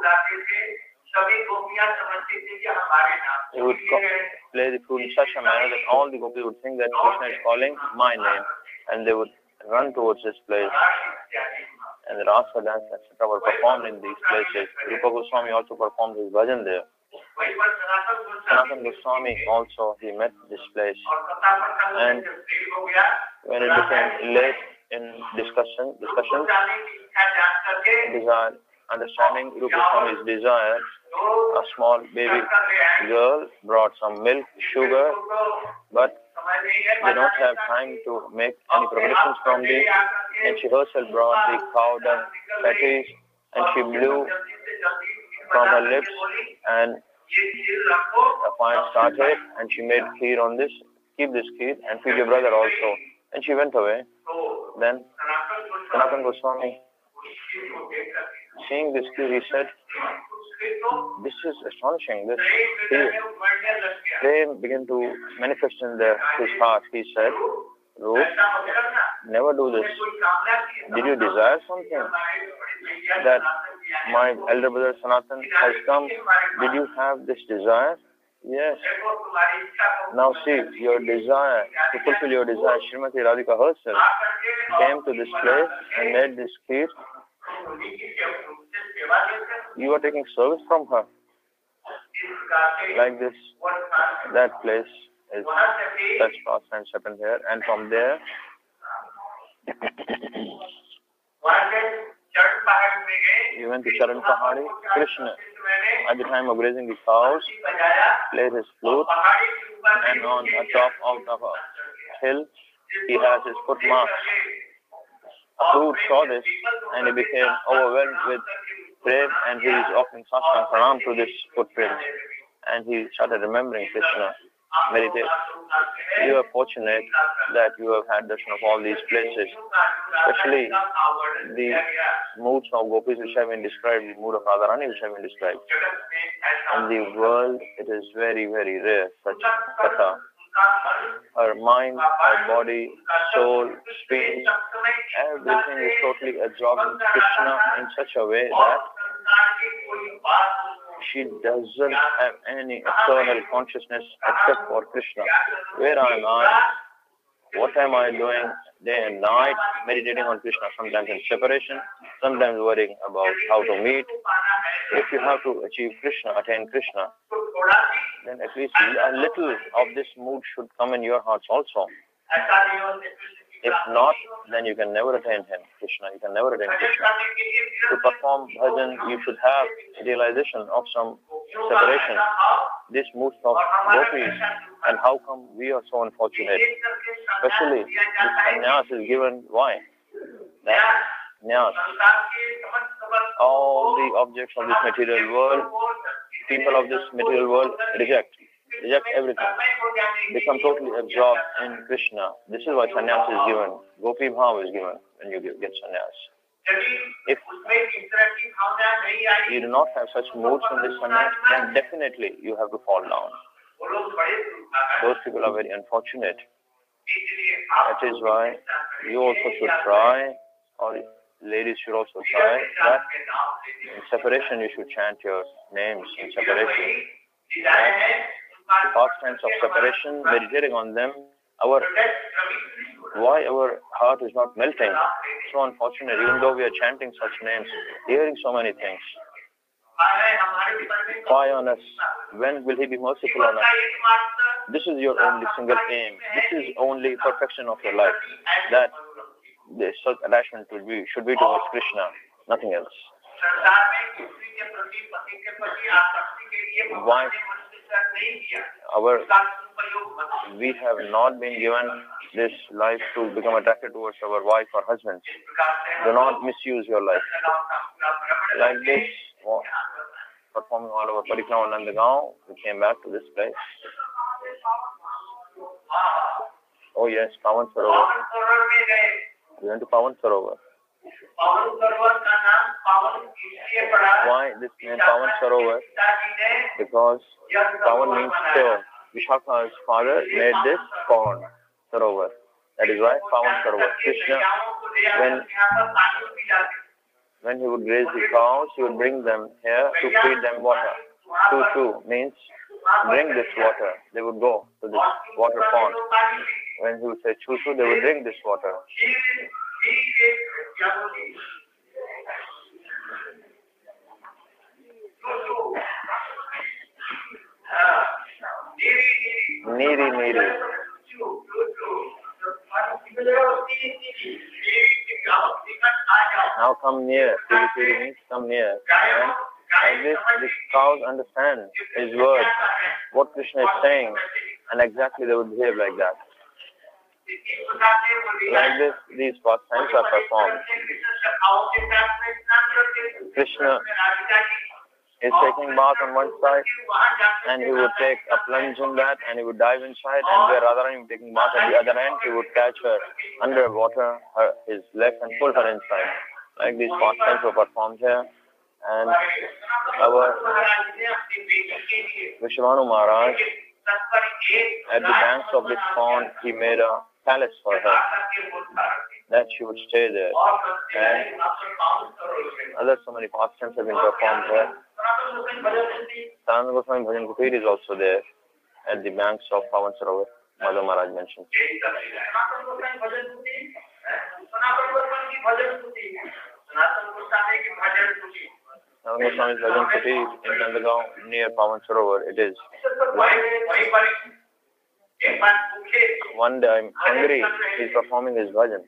he would play the flute in such a manner that all the gopis would think that Krishna is calling my name, and they would run towards this place. And the rasa dance, etc. were performed in these places. Rupa Goswami also performed his bhajan there. Sanatana Goswami also, he met this place. And when it became late in discussions, understanding Rupa Goswami's desire, a small baby girl brought some milk, sugar, but they don't have time to make any preparations from this, and she herself brought the cow dung patties, and she blew from her lips, and a fire started, and she made kheer on this, keep this kheer, and feed your brother also. And she went away. Then Sanatana Goswami, seeing this queue, he said, "This is astonishing. This flame began to manifest in his heart." He said, "Rup, never do this. Did you desire something? That my elder brother Sanatan has come. Did you have this desire?" "Yes." "Now see, your desire, to fulfill your desire, Srimati Radhika herself came to this place and made this kheer. You are taking service from her. Like this, that place is such pastimes happen here, and from there, he went to Charan Pahadi. Krishna, at the time of grazing the cows, played his flute, and on the top of a hill, he has his footmarks. A flute saw this, and he became overwhelmed with prem, and he is offering sashtang pranam to this footprint, and he started remembering Krishna. Meditate. You are fortunate that you have had darshan of all these places, especially the moods of gopis which have been described, the mood of Radharani which have been described. In the world, it is very, very rare, such katha. Her mind, her body, soul, speech, everything is totally absorbed in Krishna in such a way that she doesn't have any external consciousness except for Krishna. Where am I? What am I doing day and night? Meditating on Krishna, sometimes in separation, sometimes worrying about how to meet. If you have to achieve Krishna, attain Krishna, then at least a little of this mood should come in your hearts also. If not, then you can never attain him, Krishna. You can never attain Krishna. To perform bhajan, you should have a realization of some separation. This mood of gopis, and how come we are so unfortunate? Especially, this sannyas is given, why? That sannyas, all the objects of this material world, people of this material world reject everything, become totally absorbed in Krishna. This is why sannyas is given. Gopi bhav is given when you get sannyas. If you do not have such moods in this sannyas, then definitely you have to fall down. Those people are very unfortunate. That is why you also should try, or ladies should also try, that in separation you should chant your names in separation. The pastimes of separation, meditating on them, why our heart is not melting? So unfortunate, even though we are chanting such names, hearing so many things. Why on us? When will he be merciful on us? This is your only single aim. This is only perfection of your life. That the such attachment should be towards Krishna, nothing else. Why? We have not been given this life to become attracted towards our wife or husband. Do not misuse your life. Like this, performing all our parikrama in Nandagaon, we came back to this place. Oh yes, Pawan Sarovar. We went to Pawan Sarovar. Why this name Pawan Sarovar? Because Pawan means pure. Vishakha's father made this Pawan Sarovar. That is why Pawan Sarovar. Krishna, when he would graze the cows, he would bring them here to feed them water. Chu means bring this water. They would go to this water pond. When he would say chu, they would drink this water. Needy. Now come near. Needy means come near. And these cows understand his words, what Krishna is saying, and exactly they would behave like that. Like this, these pastimes are performed. Krishna He's taking bath on one side, and he would take a plunge in that, and he would dive inside, and where Radharani was taking bath at the other end, he would catch her underwater, his leg, and pull her inside. Like these pastimes were performed here, and our Vishwanu Maharaj, at the banks of this pond, he made a palace for her, that she would stay there. And other so many pastimes have been performed there. Sanatana Goswami Bhajan Kutir is also there at the banks of Pavan Sarovar, Madhav Maharaj mentioned. Sanatana Goswami's Bhajan Kutir in Nandagaon near Pavan Sarovar, it is. One day I'm hungry, he's performing his bhajan.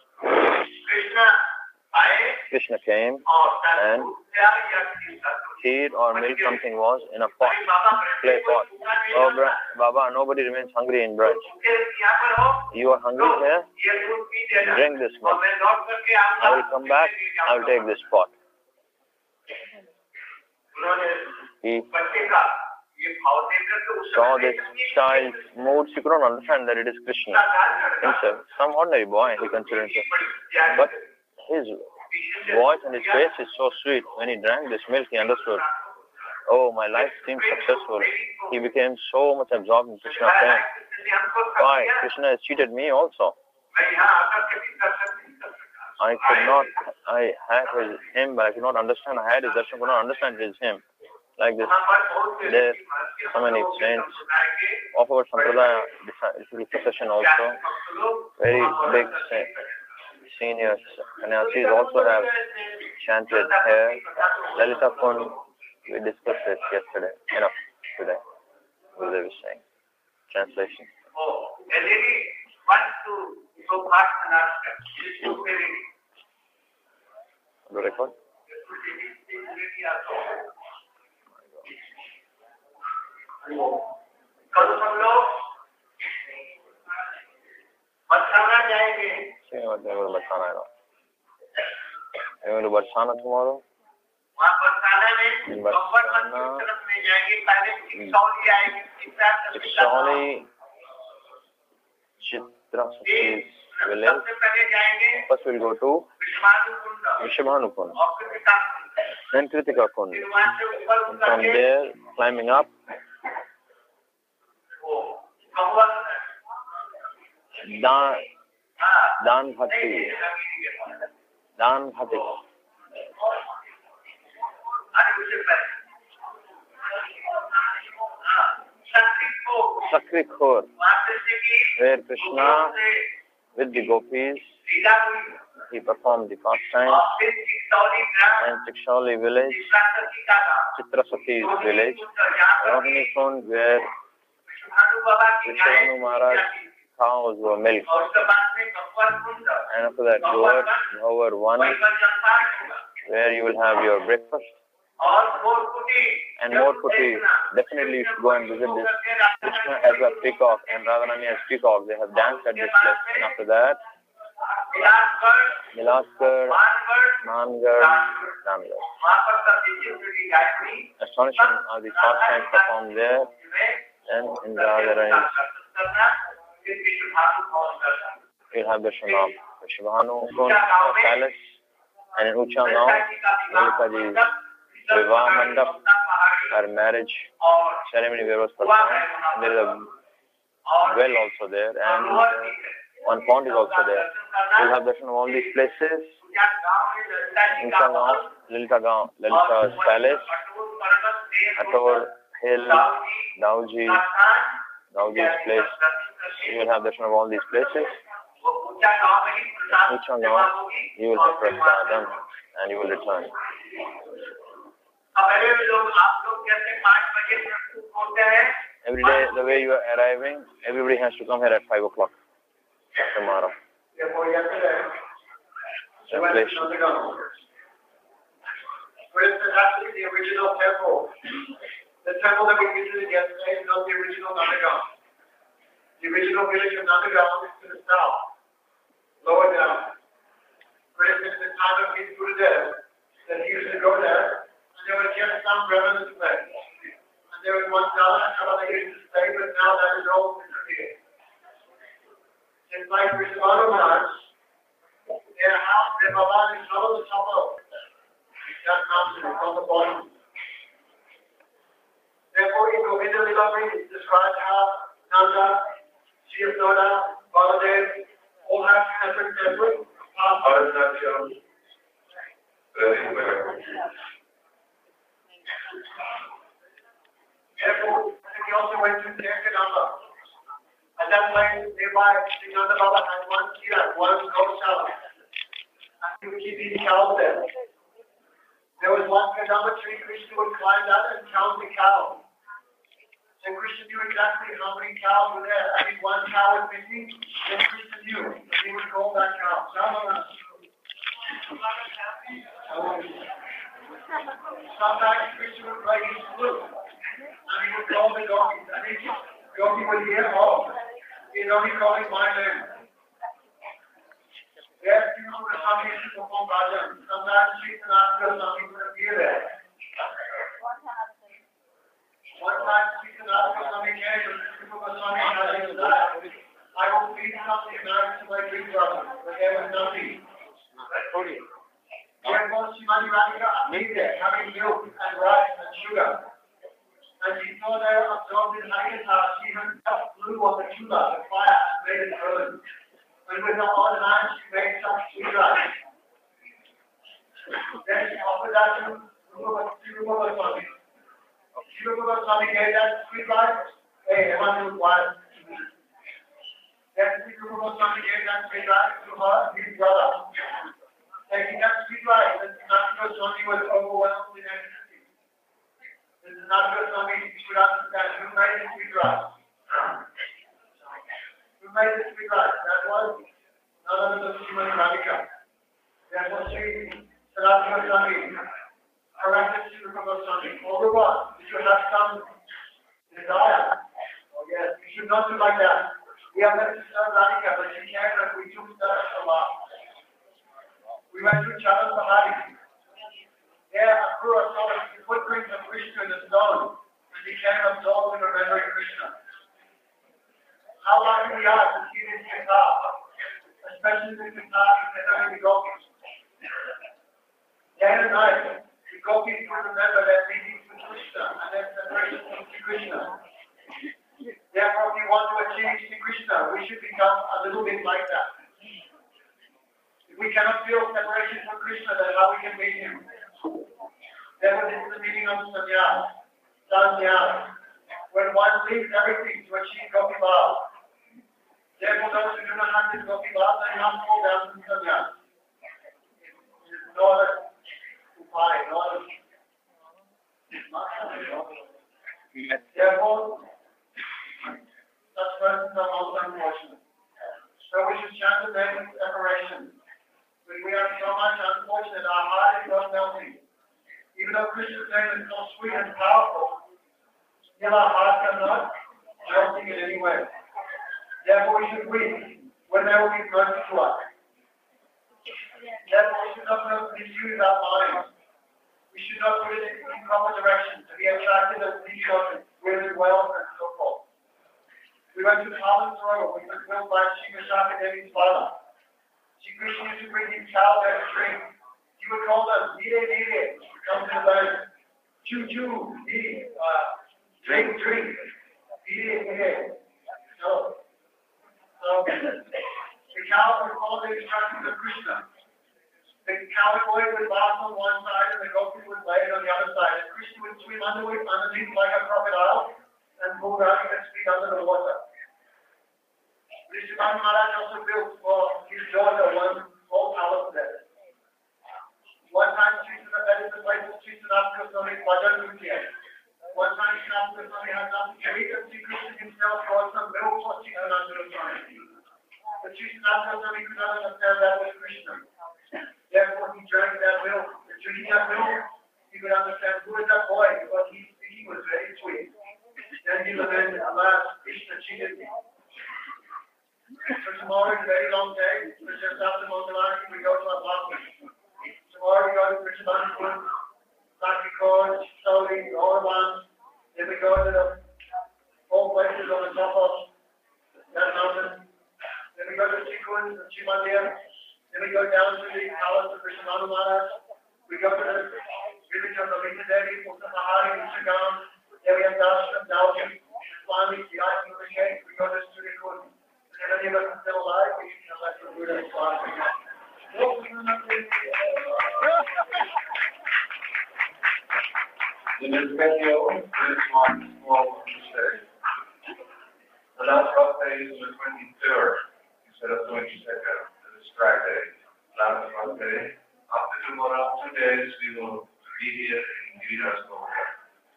Krishna came and kheer or milk something was in a pot, clay pot. Oh Baba, nobody remains hungry in Braj. You are hungry here? Drink this milk. I will come back, I will take this pot. He saw this child's moods. He could not understand that it is Krishna himself. Some ordinary boy, he considered himself. But his voice and his face is so sweet. When he drank this milk, he understood, oh, my life seems successful. He became so much absorbed in Krishna's fame. Why? Krishna has cheated me also. I had him, but I could not understand. I had his darshan, could not understand his him. Like this, there so many saints of our Sampradaya procession also, very big seniors, sannyasis also have chanted here. Lalita Kund, we discussed this yesterday, enough today, what they were saying. Translation. Do record?
कल हम लोग बरसाना जाएंगे।
बरसाना है। You want to Barsana tomorrow?
वहाँ बरसाना में कंवर तरफ में जाएंगे। पहले चिकसौली आएगी,
चिकसौली Chitra's village. First we'll go to Vishwanu Kund. Then Kritika Kund. And from there, climbing up, Dan Bhatti. Sakri Khor, where Krishna with the gopis, he performed the pastime, and Chikshauli village, Chitrasati's village, Rohini Kund, where Vishwanu Maharaj cows were milked, and after that over 1, where you will have your breakfast, and more putti. Definitely you should go and visit this. Krishna has a peacock and Radharani has peacock. They have danced at this place. And after that, Milaskar, Mangar, Ramgar. Astonishing are the pastimes performed there and in Radharani's. You'll have Darshan of Vishwanu Kund palace, and in Uchagaon, Lalitaji's Vivah Mandap, her marriage ceremony where was performed, and there is a well also there, and one pond is also there. We'll have darshan of all these places. In Uchagaon, Lalita's palace, Ator Hill, Dauji's place. You will have darshan of all these places. In Uchagaon, you will have prasadam and you will return. Every day, the way you are arriving, everybody has to come here at 5 o'clock tomorrow. Translation.
Whereas actually the original temple, the temple that we visited yesterday is not the original Nandagaon. The original village of Nandagaon is to the south, lower down. Whereas in the time of his Gurudev, that he used to go there, there was just some remnants left. And there was one Dhala they used to stay, but now that is all disappeared. Just like Rishabhanu Maharaj, their house, their Baba is on the top of that mountain from the bottom. Therefore, in Govinda Lilamrita, it describes how Nanda, Shivnoda, Baladev all have separate temples. Therefore, he also went to Nanda. At that place, nearby, Nanda Baba had one kira, one goshala. And he would keep eating cows there. There was one kadamba tree, Krishna would climb that and count the cows. So Krishna knew exactly how many cows were there. And if one cow was missing, then Krishna knew. And he would call that cow. Sometimes Krishna would play his flute. And he would call the gopis. And each gopi would hear, oh, he's only calling my name. Yes, you know the Swami used to perform bhajan. Sometimes Krishna asked the Swami to appear there. One time Krishna asked the Swami came and Krishna Goswami had his diet. I will feed something nice to my big brother, but there was nothing. Therefore, Srimati Radhika appeared there, having milk and rice and sugar. And she saw there absorbed in Haryata, she herself flew on the chula, the fire, and made it burn. And with her own hands, she made some sweet rice. Then she offered that to Rupa Goswami. Rupa Goswami gave that sweet rice. Hey, everyone knew what. Then Rupa Goswami gave that sweet rice to her, his brother. Taking that sweet rice, and Rupa Goswami was overwhelmed with ecstasy. This is not Goswami, he should understand who made the sweet rice. Who made the sweet rice? That was none other than Srimati Radhika. Therefore, Sri Sanatana Goswami corrected Sri Rupa Goswami. Oh, Rupa, did you have some desire? Oh, yes, you should not do like that. We are meant to serve Radhika, but she came and we took service a lot. We went to Charan Pahari. There, Akrura saw the footprints of Krishna in the stone and became absorbed in remembering Krishna. How lucky we are to see this guitar, especially this guitar in the gopis. Day and night, the gopis would remember their meetings with Krishna and their separation from Sri Krishna. Therefore, if we want to achieve Sri Krishna, we should become a little bit like that. If we cannot feel separation from Krishna, then how we can meet him? Therefore, this is the meaning of Sanya, when one leaves everything to achieve Gopi Bhav. Therefore, those who do not have this Gopi Bhav, they must fall down to Sanya. There is no other upaya, no other. Therefore, such persons are most unfortunate. So we should chant the name of separation. When we are so much unfortunate, our heart is not melting. Even though Krishna's name is so sweet and powerful, still our hearts are not melting in any way. Therefore, we should weep when there will be mercy to us. Therefore, we should not misuse our minds. We should not put it in proper direction to be attracted as these children, women, wealth, and so forth. We went to Thomas Road, which was built by Sri Vishaka Devi's father. Sri Krishna used to bring him cow there to drink. He would call them, Nide, come to the land. Choo, Nide, drink, Nide. So, the cow would follow the instructions of Krishna. The cowboy would laugh on one side and the gopi would lay it on the other side. And Krishna would swim underneath like a crocodile and pull running his feet under the water. Rishabhanu Maharaj also built for his daughter one small palace there. One time, that is the place of Sri Sanatana Goswami Bhajan Nutya. One time, Sri Sanatana Goswami had nothing to eat, and Sri Krishna himself brought some milk for Sri Sanatana Goswami. But Sri Sanatana Goswami could not understand that was Krishna. Therefore, he drank that milk. And drinking that milk, he could understand who is that boy, because his speaking was very sweet. Then he lamented, alas, Krishna cheated me. So tomorrow is a very long day. So just after Mangalarti, we go to our apartment. Tomorrow we go to Krishnapur, Sakikor, go slowly all at once. Then we go to the 4 places on the top of that mountain. Then we go to Chikun and Chimandir. Then we go down to the palace of Krishna Maharaj. We go to the village of Lavita Devi, Uttapahari, Instagram. Then we have Darshan, Dalji, Swami, Jai, Nurishek. We go to Surikun. And if any of us are still alive, we can come back to Buddha and Swami.
The Nirskatyo is one small mistake. The last birthday is on the 23rd instead of 22nd. It is Friday. Last birthday. After tomorrow, 2 days, we will read it in Giridas Govinda.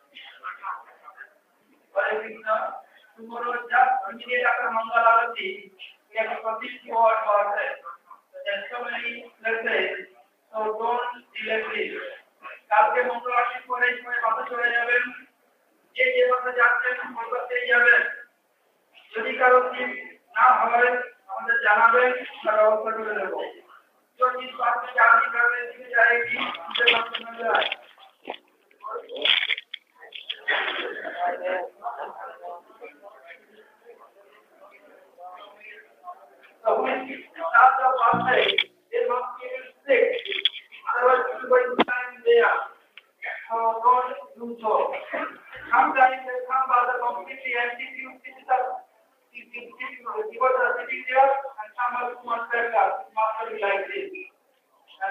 Tomorrow, just immediately after Mangalarati, we have to publish the word birthday. There's so many places, so don't delay please. কালকে মঙ্গলবার পরে এই সময় বাসে চলে যাবেন, যে যে বাসে যাচ্ছেন ওই বাসেই যাবেন। যদি কারো সিট না হয় আমাদের জানাবেন, আমরা ব্যবস্থা করে দেব। যদি বাসে জার্নি করবে দিকে যায়নি সে বাসে না যায়। So when you start the birthday, it must be sick. Otherwise, you will time there. So don't do so. Sometimes they come by the completely empty physical. People are sitting there, and some are too much better. Master like this. And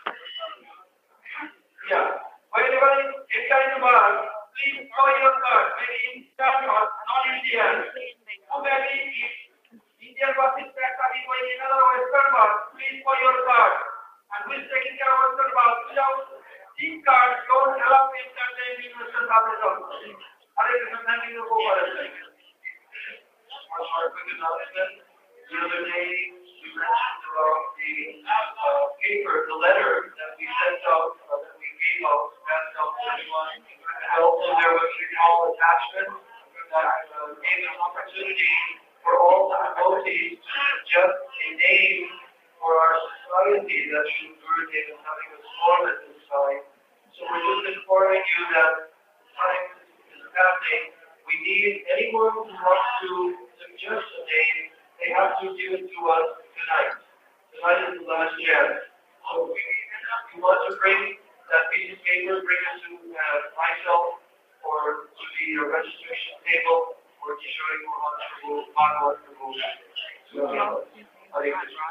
yeah, whenever you enter in the bar, please show your card. Maybe Indian or non-Indian. Maybe Indian bus is going in another Western bus. Please show your card. And who is taking care of Western bus? Without SIM card, don't allow me to entertain in Western bus at all. Hare Krishna, thank you for it.
One quick announcement. The other day, we mentioned about the paper, the letter that we sent out, that we gave out, passed out to everyone. And also there was a small attachment that gave an opportunity for all the devotees to suggest a name for our society that should Gurudev is having us form at this time. So we're just informing you that time is passing. We need anyone who wants to suggest a name, they have to give it to us tonight. Tonight is the last chance. So if you want to bring that piece of paper, bring it to myself or to the registration table or Kishore Mohan Prabhu, Bhagavad Prabhu. Hare Krishna.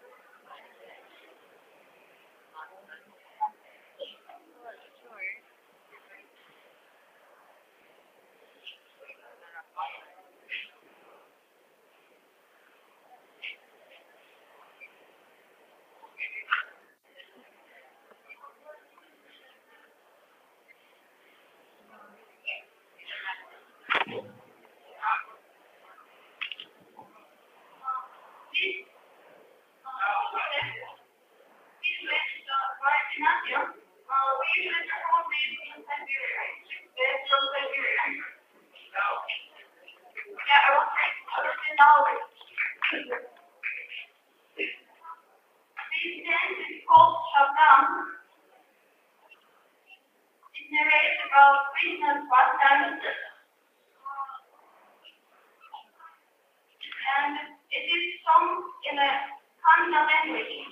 And it is sung in a Kannada language.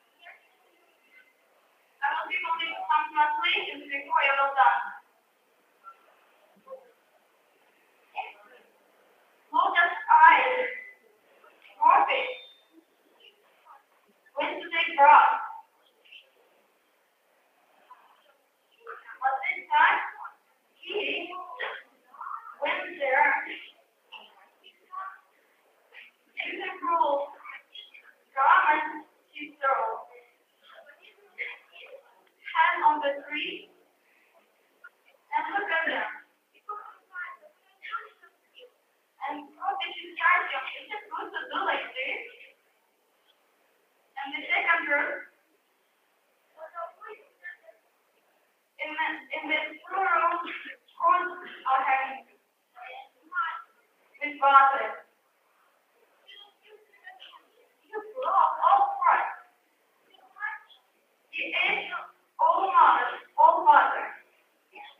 I will be moving some translations before I will done. Lotus eyes, Morpheus, went to take broth. But this time, he went there. In the rule, garment he threw, hand on the tree, and look at them. And what did you charge him? Is it good to do like this? And the second verse, in the plural, corns are hanging with water. You blow all right. He ate all water,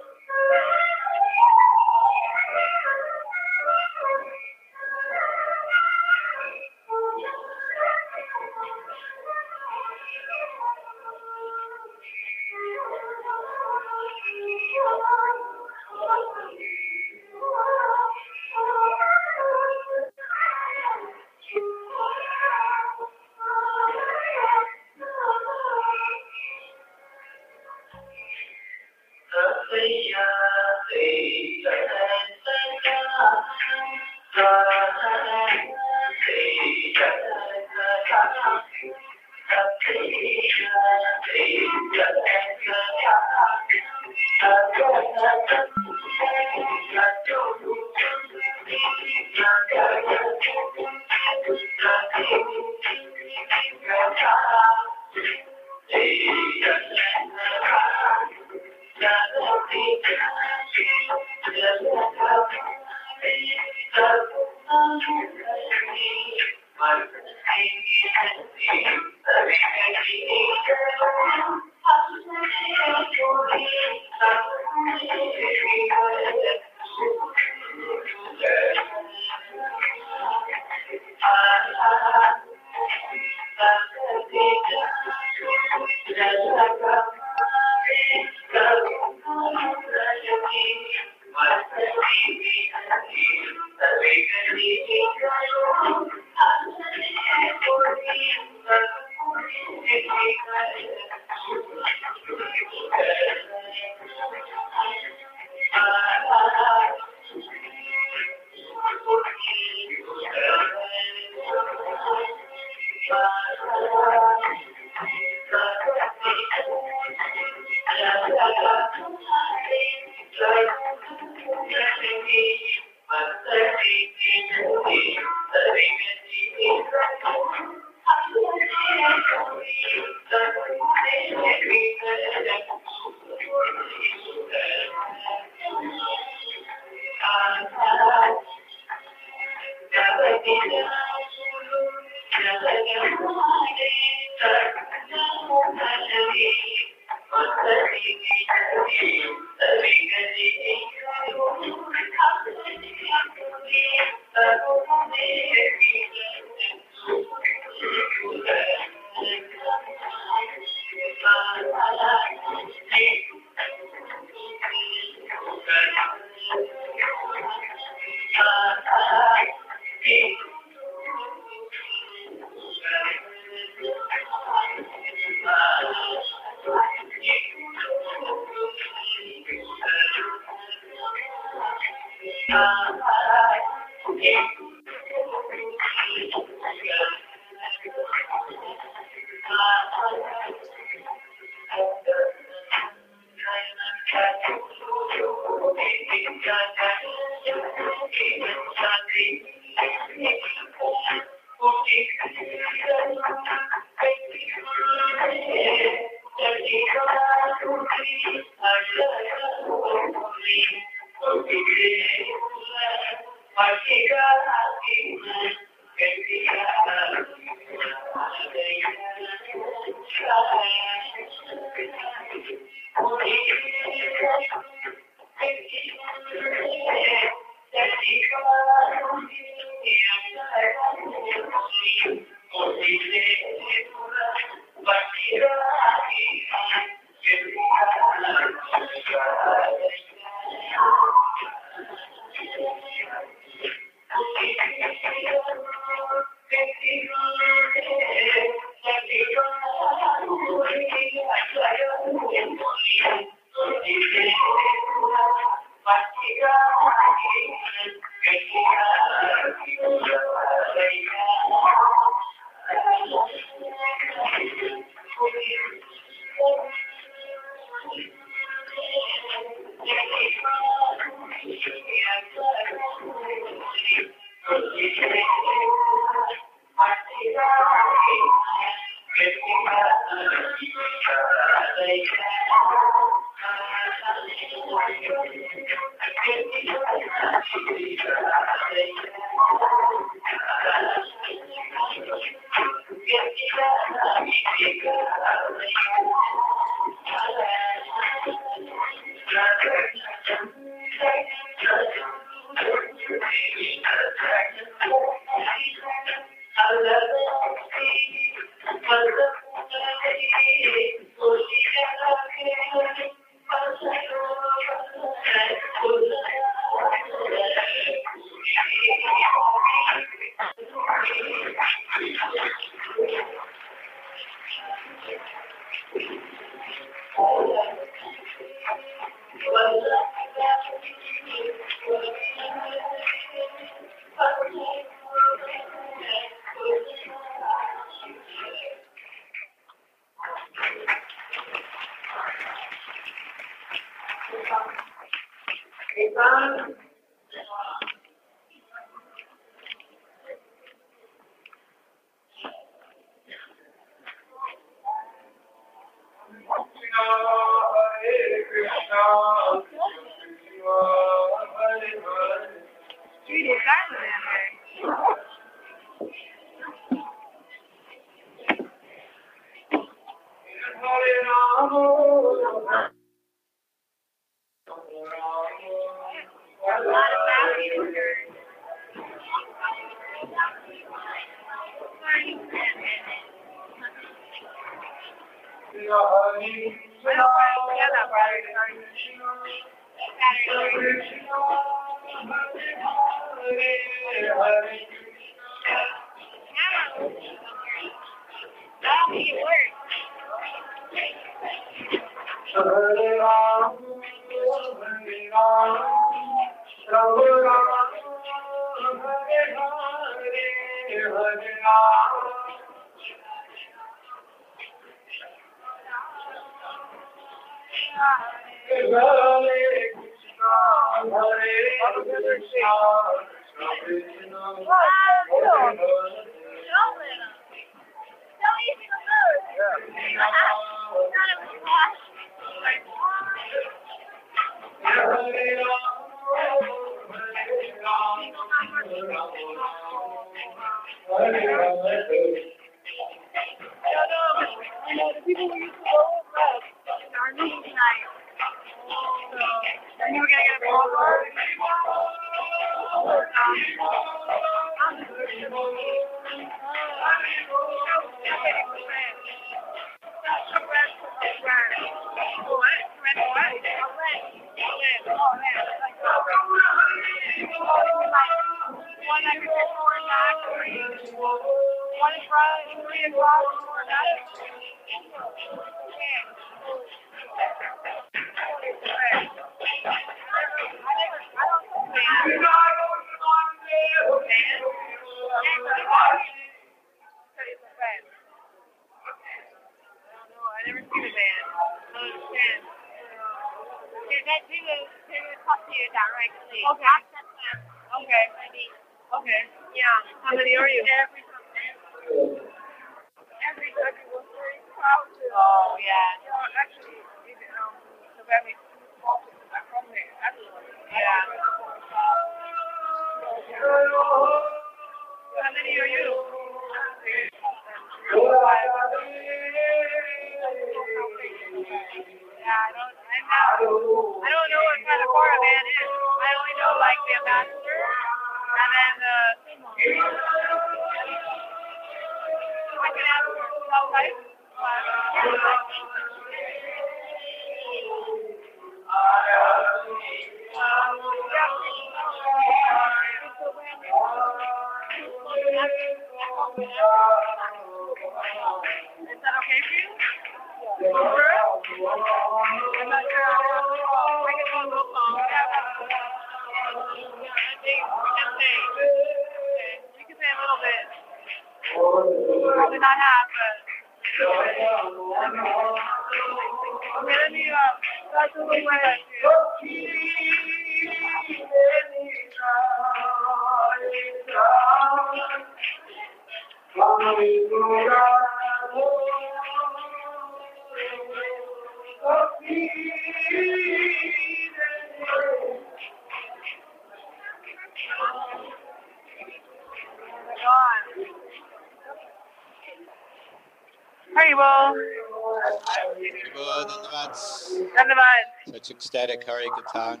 Such ecstatic Hari Katha.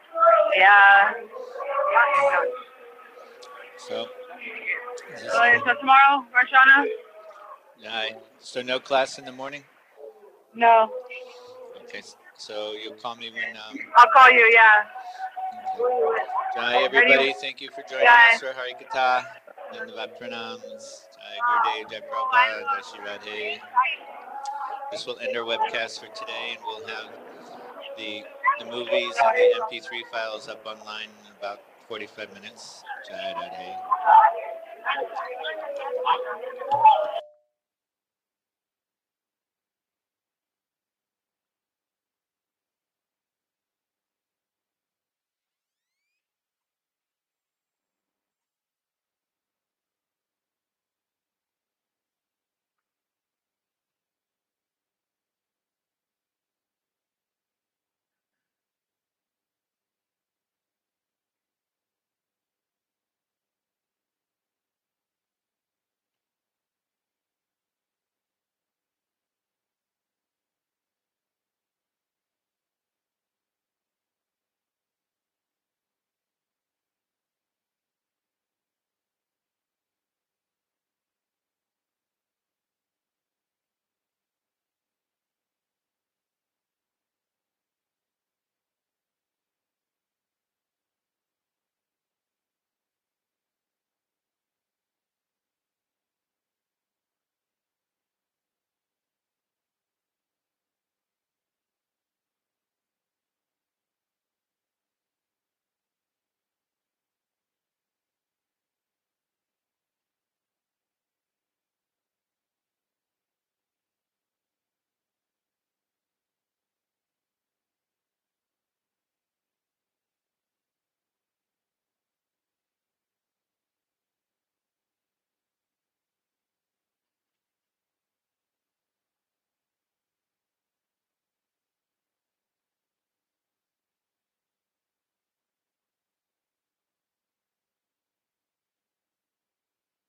Yeah.
So
tomorrow, Rosh
Hashanah? So no class in the morning?
No.
Okay, so you'll call me when...
I'll call you, yeah.
Okay. Jai, everybody, thank you for joining us for Hari Katha. Dandavat Pranams. Jai Gurudev, Jai Prabhupada, Jai Shri Radhe. This will end our webcast for today, and we'll have the movies and the MP3 files up online in about 45 minutes. Jai Radhe.